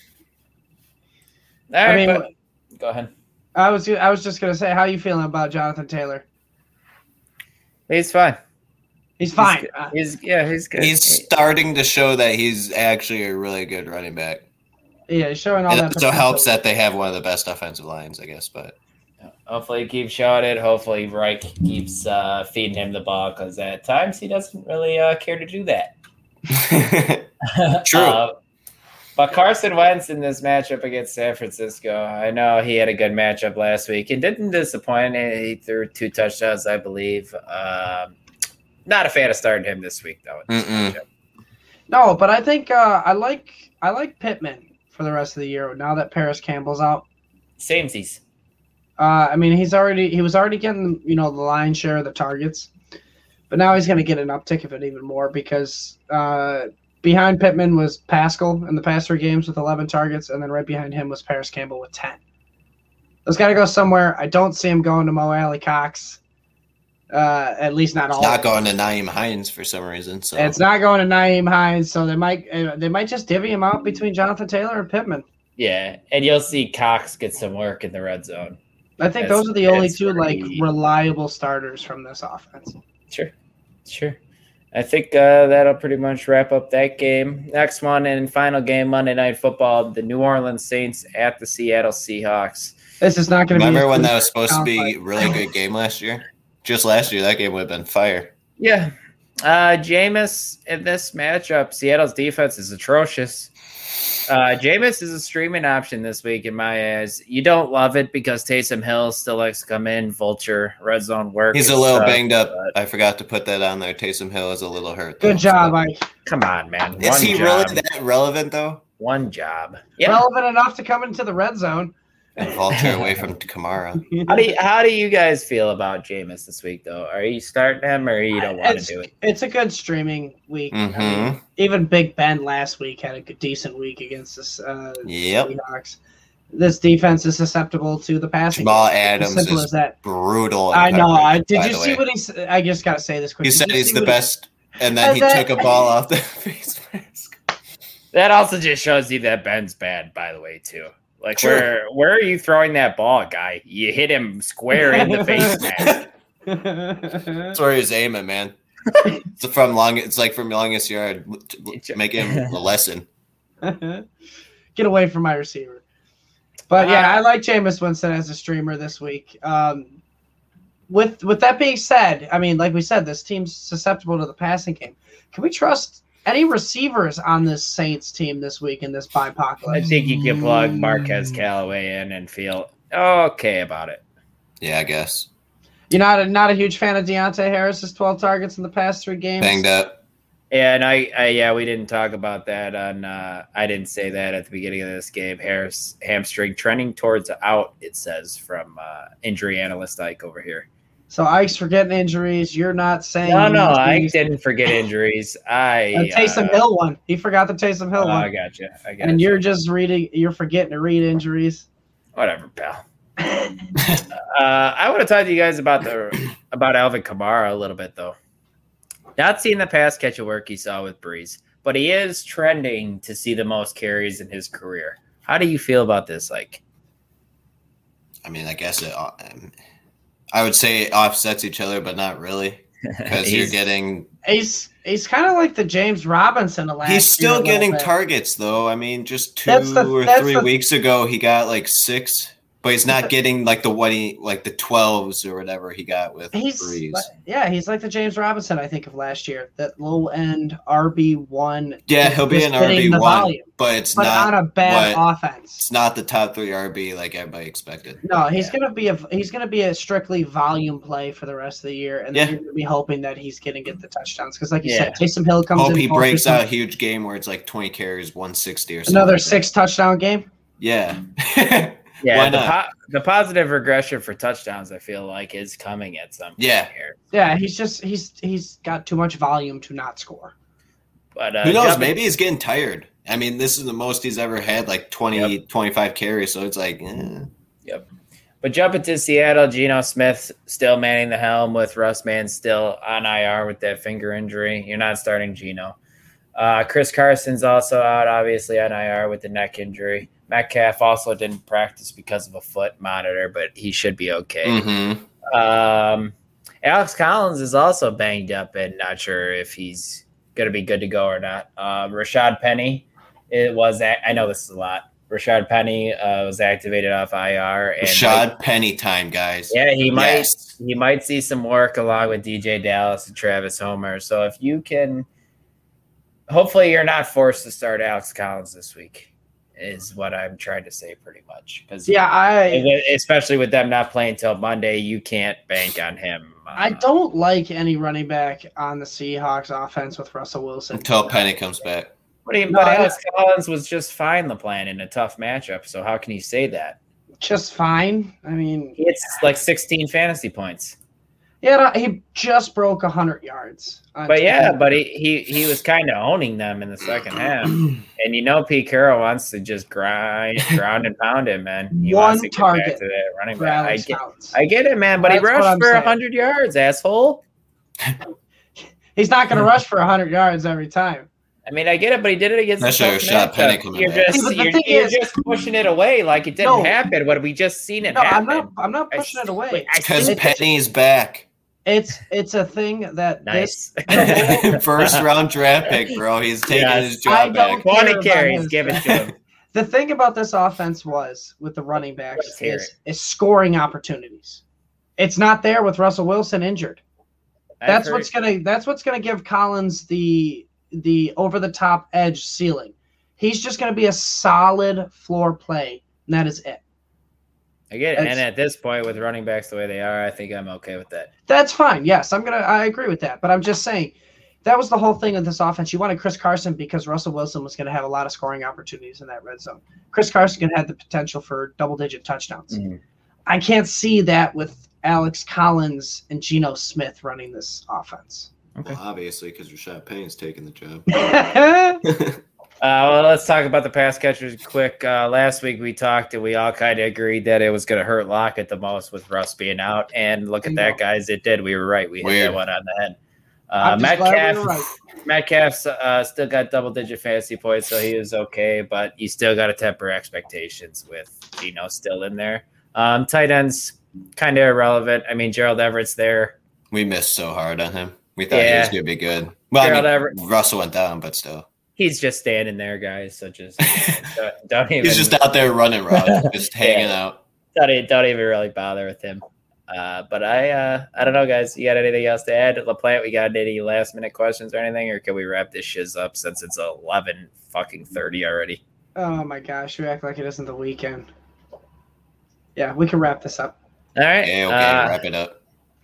All right, I mean, but go ahead. I was just gonna say, how you feeling about Jonathan Taylor? He's fine. He's fine. He's good. He's starting to show that he's actually a really good running back. Yeah, he's showing all And that. it also potential. helps that they have one of the best offensive lines, I guess. But Hopefully he keeps showing it. Hopefully Reich keeps feeding him the ball because at times he doesn't really care to do that. True. But Carson Wentz in this matchup against San Francisco, I know he had a good matchup last week. It didn't disappoint. He threw 2 touchdowns, I believe. Not a fan of starting him this week, though. In this Mm-mm. matchup. No, but I think I like Pittman for the rest of the year now that Paris Campbell's out. Samesies. I mean, he was already getting the lion's share of the targets, but now he's going to get an uptick of it even more because behind Pittman was Pascal in the past 3 games with 11 targets, and then right behind him was Paris Campbell with 10. Those got to go somewhere. I don't see him going to Mo Alley Cox, at least not all. Not going to Naeem Hines for some reason. So It's not going to Naeem Hines, so they might just divvy him out between Jonathan Taylor and Pittman. Yeah, and you'll see Cox get some work in the red zone. I think those are the only two reliable starters from this offense. Sure. I think that'll pretty much wrap up that game. Next one and final game, Monday Night Football, the New Orleans Saints at the Seattle Seahawks. This is not going to be. Remember when that was supposed to be a really good game last year? Just last year, that game would have been fire. Yeah. Jameis in this matchup, Seattle's defense is atrocious. Jameis is a streaming option this week in my eyes. You don't love it because Taysom Hill still likes to come in, vulture, red zone work. He's a little banged up. I forgot to put that on there. Taysom Hill is a little hurt. Good job, Mike. Come on, man. Is he really that relevant, though? One job. Yeah. Relevant enough to come into the red zone. And vulture away from Kamara. How do you guys feel about Jameis this week, though? Are you starting him or you don't want to do it? It's a good streaming week. Mm-hmm. I mean, even Big Ben last week had a decent week against this Seahawks. This defense is susceptible to the passing. Jamal Adams is brutal. I know. Did you see what he said? I just got to say this quickly. He said he's the best, and then he took a ball off the face mask. That also just shows you that Ben's bad, by the way, too. Like, where are you throwing that ball, guy? You hit him square in the face mask. That's where he's aiming, man. It's like from longest yard. Make him a lesson. Get away from my receiver. But yeah, I like Jameis Winston as a streamer this week. With that being said, I mean, like we said, this team's susceptible to the passing game. Can we trust any receivers on this Saints team this week in this bipocalypse? I think you can plug Marquez Callaway in and feel okay about it. Yeah, I guess. You're not a huge fan of Deontay Harris's 12 targets in the past 3 games? Banged up. Yeah, and we didn't talk about that on I didn't say that at the beginning of this game. Harris hamstring trending towards out, it says from injury analyst Ike over here. So Ike's forgetting injuries. You're not saying no. Ike didn't forget injuries. Taysom Hill one. He forgot the Taysom Hill one. I got you. And you're just reading. You're forgetting to read injuries. Whatever, pal. I want to talk to you guys about Alvin Kamara a little bit though. Not seeing the pass catch of work he saw with Breeze, but he is trending to see the most carries in his career. How do you feel about this? Like, I mean, I guess I would say it offsets each other, but not really, because you're getting. He's kind of like the James Robinson of last year. He's still getting targets, though. I mean, just 2 or 3 weeks ago, he got like 6, but he's not getting like the 12s or whatever he got with Breeze. He's like the James Robinson, I think, of last year. That low end RB1. Yeah, he'll be an RB1, but it's not on a bad offense. It's not the top 3 RB like everybody expected. No, he's gonna be a strictly volume play for the rest of the year, and then you're gonna be hoping that he's gonna get the touchdowns because, like you said, Taysom Hill comes in. Hope he breaks out a huge game where it's like 20 carries, 160 or something. Another 6 touchdown game. Yeah. Yeah, the positive regression for touchdowns, I feel like, is coming at some point here. Yeah, he's got too much volume to not score. But who knows? Maybe he's getting tired. I mean, this is the most he's ever had, like 25 carries. So it's like, Yep. But jumping to Seattle, Geno Smith still manning the helm with Russ Mann still on IR with that finger injury. You're not starting Geno. Chris Carson's also out, obviously, on IR with the neck injury. Metcalf also didn't practice because of a foot monitor, but he should be okay. Mm-hmm. Alex Collins is also banged up and not sure if he's going to be good to go or not. Rashad Penny, I know this is a lot. Rashad Penny was activated off IR. And Rashad Penny time, guys. Yeah, he might see some work along with DJ Dallas and Travis Homer. So if you can, hopefully you're not forced to start Alex Collins this week. Is what I'm trying to say pretty much. Because especially with them not playing till Monday, you can't bank on him. I don't like any running back on the Seahawks offense with Russell Wilson. Until Penny comes back. But Alex Collins was just fine the plan in a tough matchup, so how can you say that? Just fine? I mean... It's like 16 fantasy points. Yeah, he just broke 100 yards. But he was kind of owning them in the second half. And Pete Carroll wants to just ground and pound him, man. He wants to get target back to that running back. I get it, man, but he rushed for 100 yards, asshole. He's not going to rush for 100 yards every time. I mean, I get it, but he did it against Especially the Rashad Penny coming You're back. just See, but the you're, thing you're is- just pushing it away like it didn't No. happen. What have we just seen it No, happen? I'm not pushing it away. Because It's- Penny's back. It's a thing that Nice. First round draft pick, bro. He's taking Yes. his I job don't back. 20 care about carries, his- give it to him. The thing about this offense was with the running backs Let's hear is scoring opportunities. It's not there with Russell Wilson injured. That's what's gonna give Collins the over the top edge ceiling. He's just gonna be a solid floor play, and that is it. I get it. And at this point, with running backs the way they are, I think I'm okay with that. That's fine. Yes, I agree with that. But I'm just saying that was the whole thing of this offense. You wanted Chris Carson because Russell Wilson was going to have a lot of scoring opportunities in that red zone. Chris Carson had the potential for double-digit touchdowns. Mm-hmm. I can't see that with Alex Collins and Geno Smith running this offense. Well, obviously, because Rashad Penny's taking the job. Well, let's talk about the pass catchers quick. Last week we talked and we all kind of agreed that it was going to hurt Lockett the most with Russ being out. And look at that, guys. It did. We were right. We hit that one on the head. I'm just glad we were right. Metcalf's still got double-digit fantasy points, so he was okay. But you still got to temper expectations with Geno still in there. Tight ends, kind of irrelevant. I mean, Gerald Everett's there. We missed so hard on him. We thought he was going to be good. Well, Gerald I mean, Russell went down, but still. He's just standing there, guys. So just don't even. He's just out there running routes, just hanging out. Don't even really bother with him. But I don't know, guys. You got anything else to add? LaPlante, we got any last minute questions or anything, or can we wrap this shiz up since it's 11:30 already? Oh my gosh, you act like it isn't the weekend. Yeah, we can wrap this up. All right. Yeah, okay, wrap it up.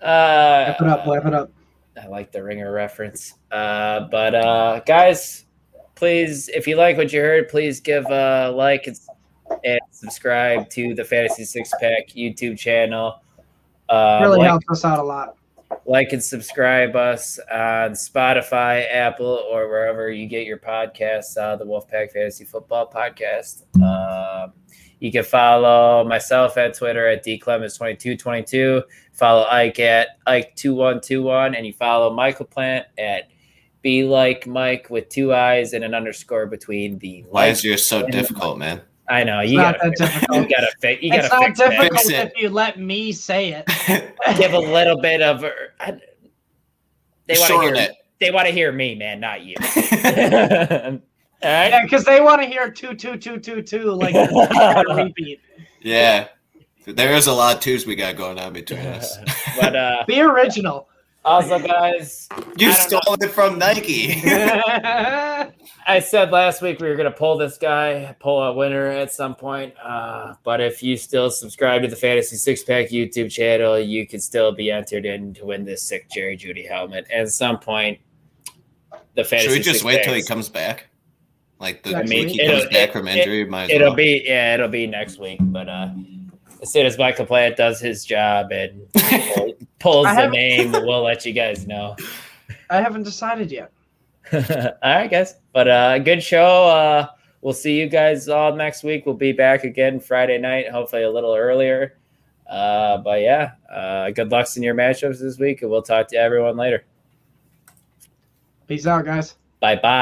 Wrap it up. I like the Ringer reference. But guys, please, if you like what you heard, please give a like and subscribe to the Fantasy Six Pack YouTube channel. Really helps us out a lot. Like and subscribe us on Spotify, Apple, or wherever you get your podcasts. The Wolfpack Fantasy Football Podcast. You can follow myself at Twitter at dclemens2222. Follow Ike at Ike2121, and you follow Michael Plant at Be Like Mike with 2 eyes and an underscore between the. Why is yours so difficult, man? I know You gotta fix it. It's not difficult if you let me say it. Give a little bit of. They want to hear me, man, not you. All right. Yeah, because they want to hear 2-2-2-2-2 like a repeat. Yeah, there is a lot of twos we got going on between us. But be original. Also, guys, you stole it from Nike. I said last week we were going to pull a winner at some point. But if you still subscribe to the Fantasy Six Pack YouTube channel, you can still be entered in to win this sick Jerry Jeudy helmet. At some point, the Fantasy Should we just Six wait Packs, till he comes back? Like the Next week week? he comes back from injury, It'll be next week. But as soon as Michael Plant does his job and pulls the name, we'll let you guys know. I haven't decided yet. All right, guys. But good show. We'll see you guys all next week. We'll be back again Friday night, hopefully a little earlier. But yeah, good luck in your matchups this week, and we'll talk to everyone later. Peace out, guys. Bye-bye.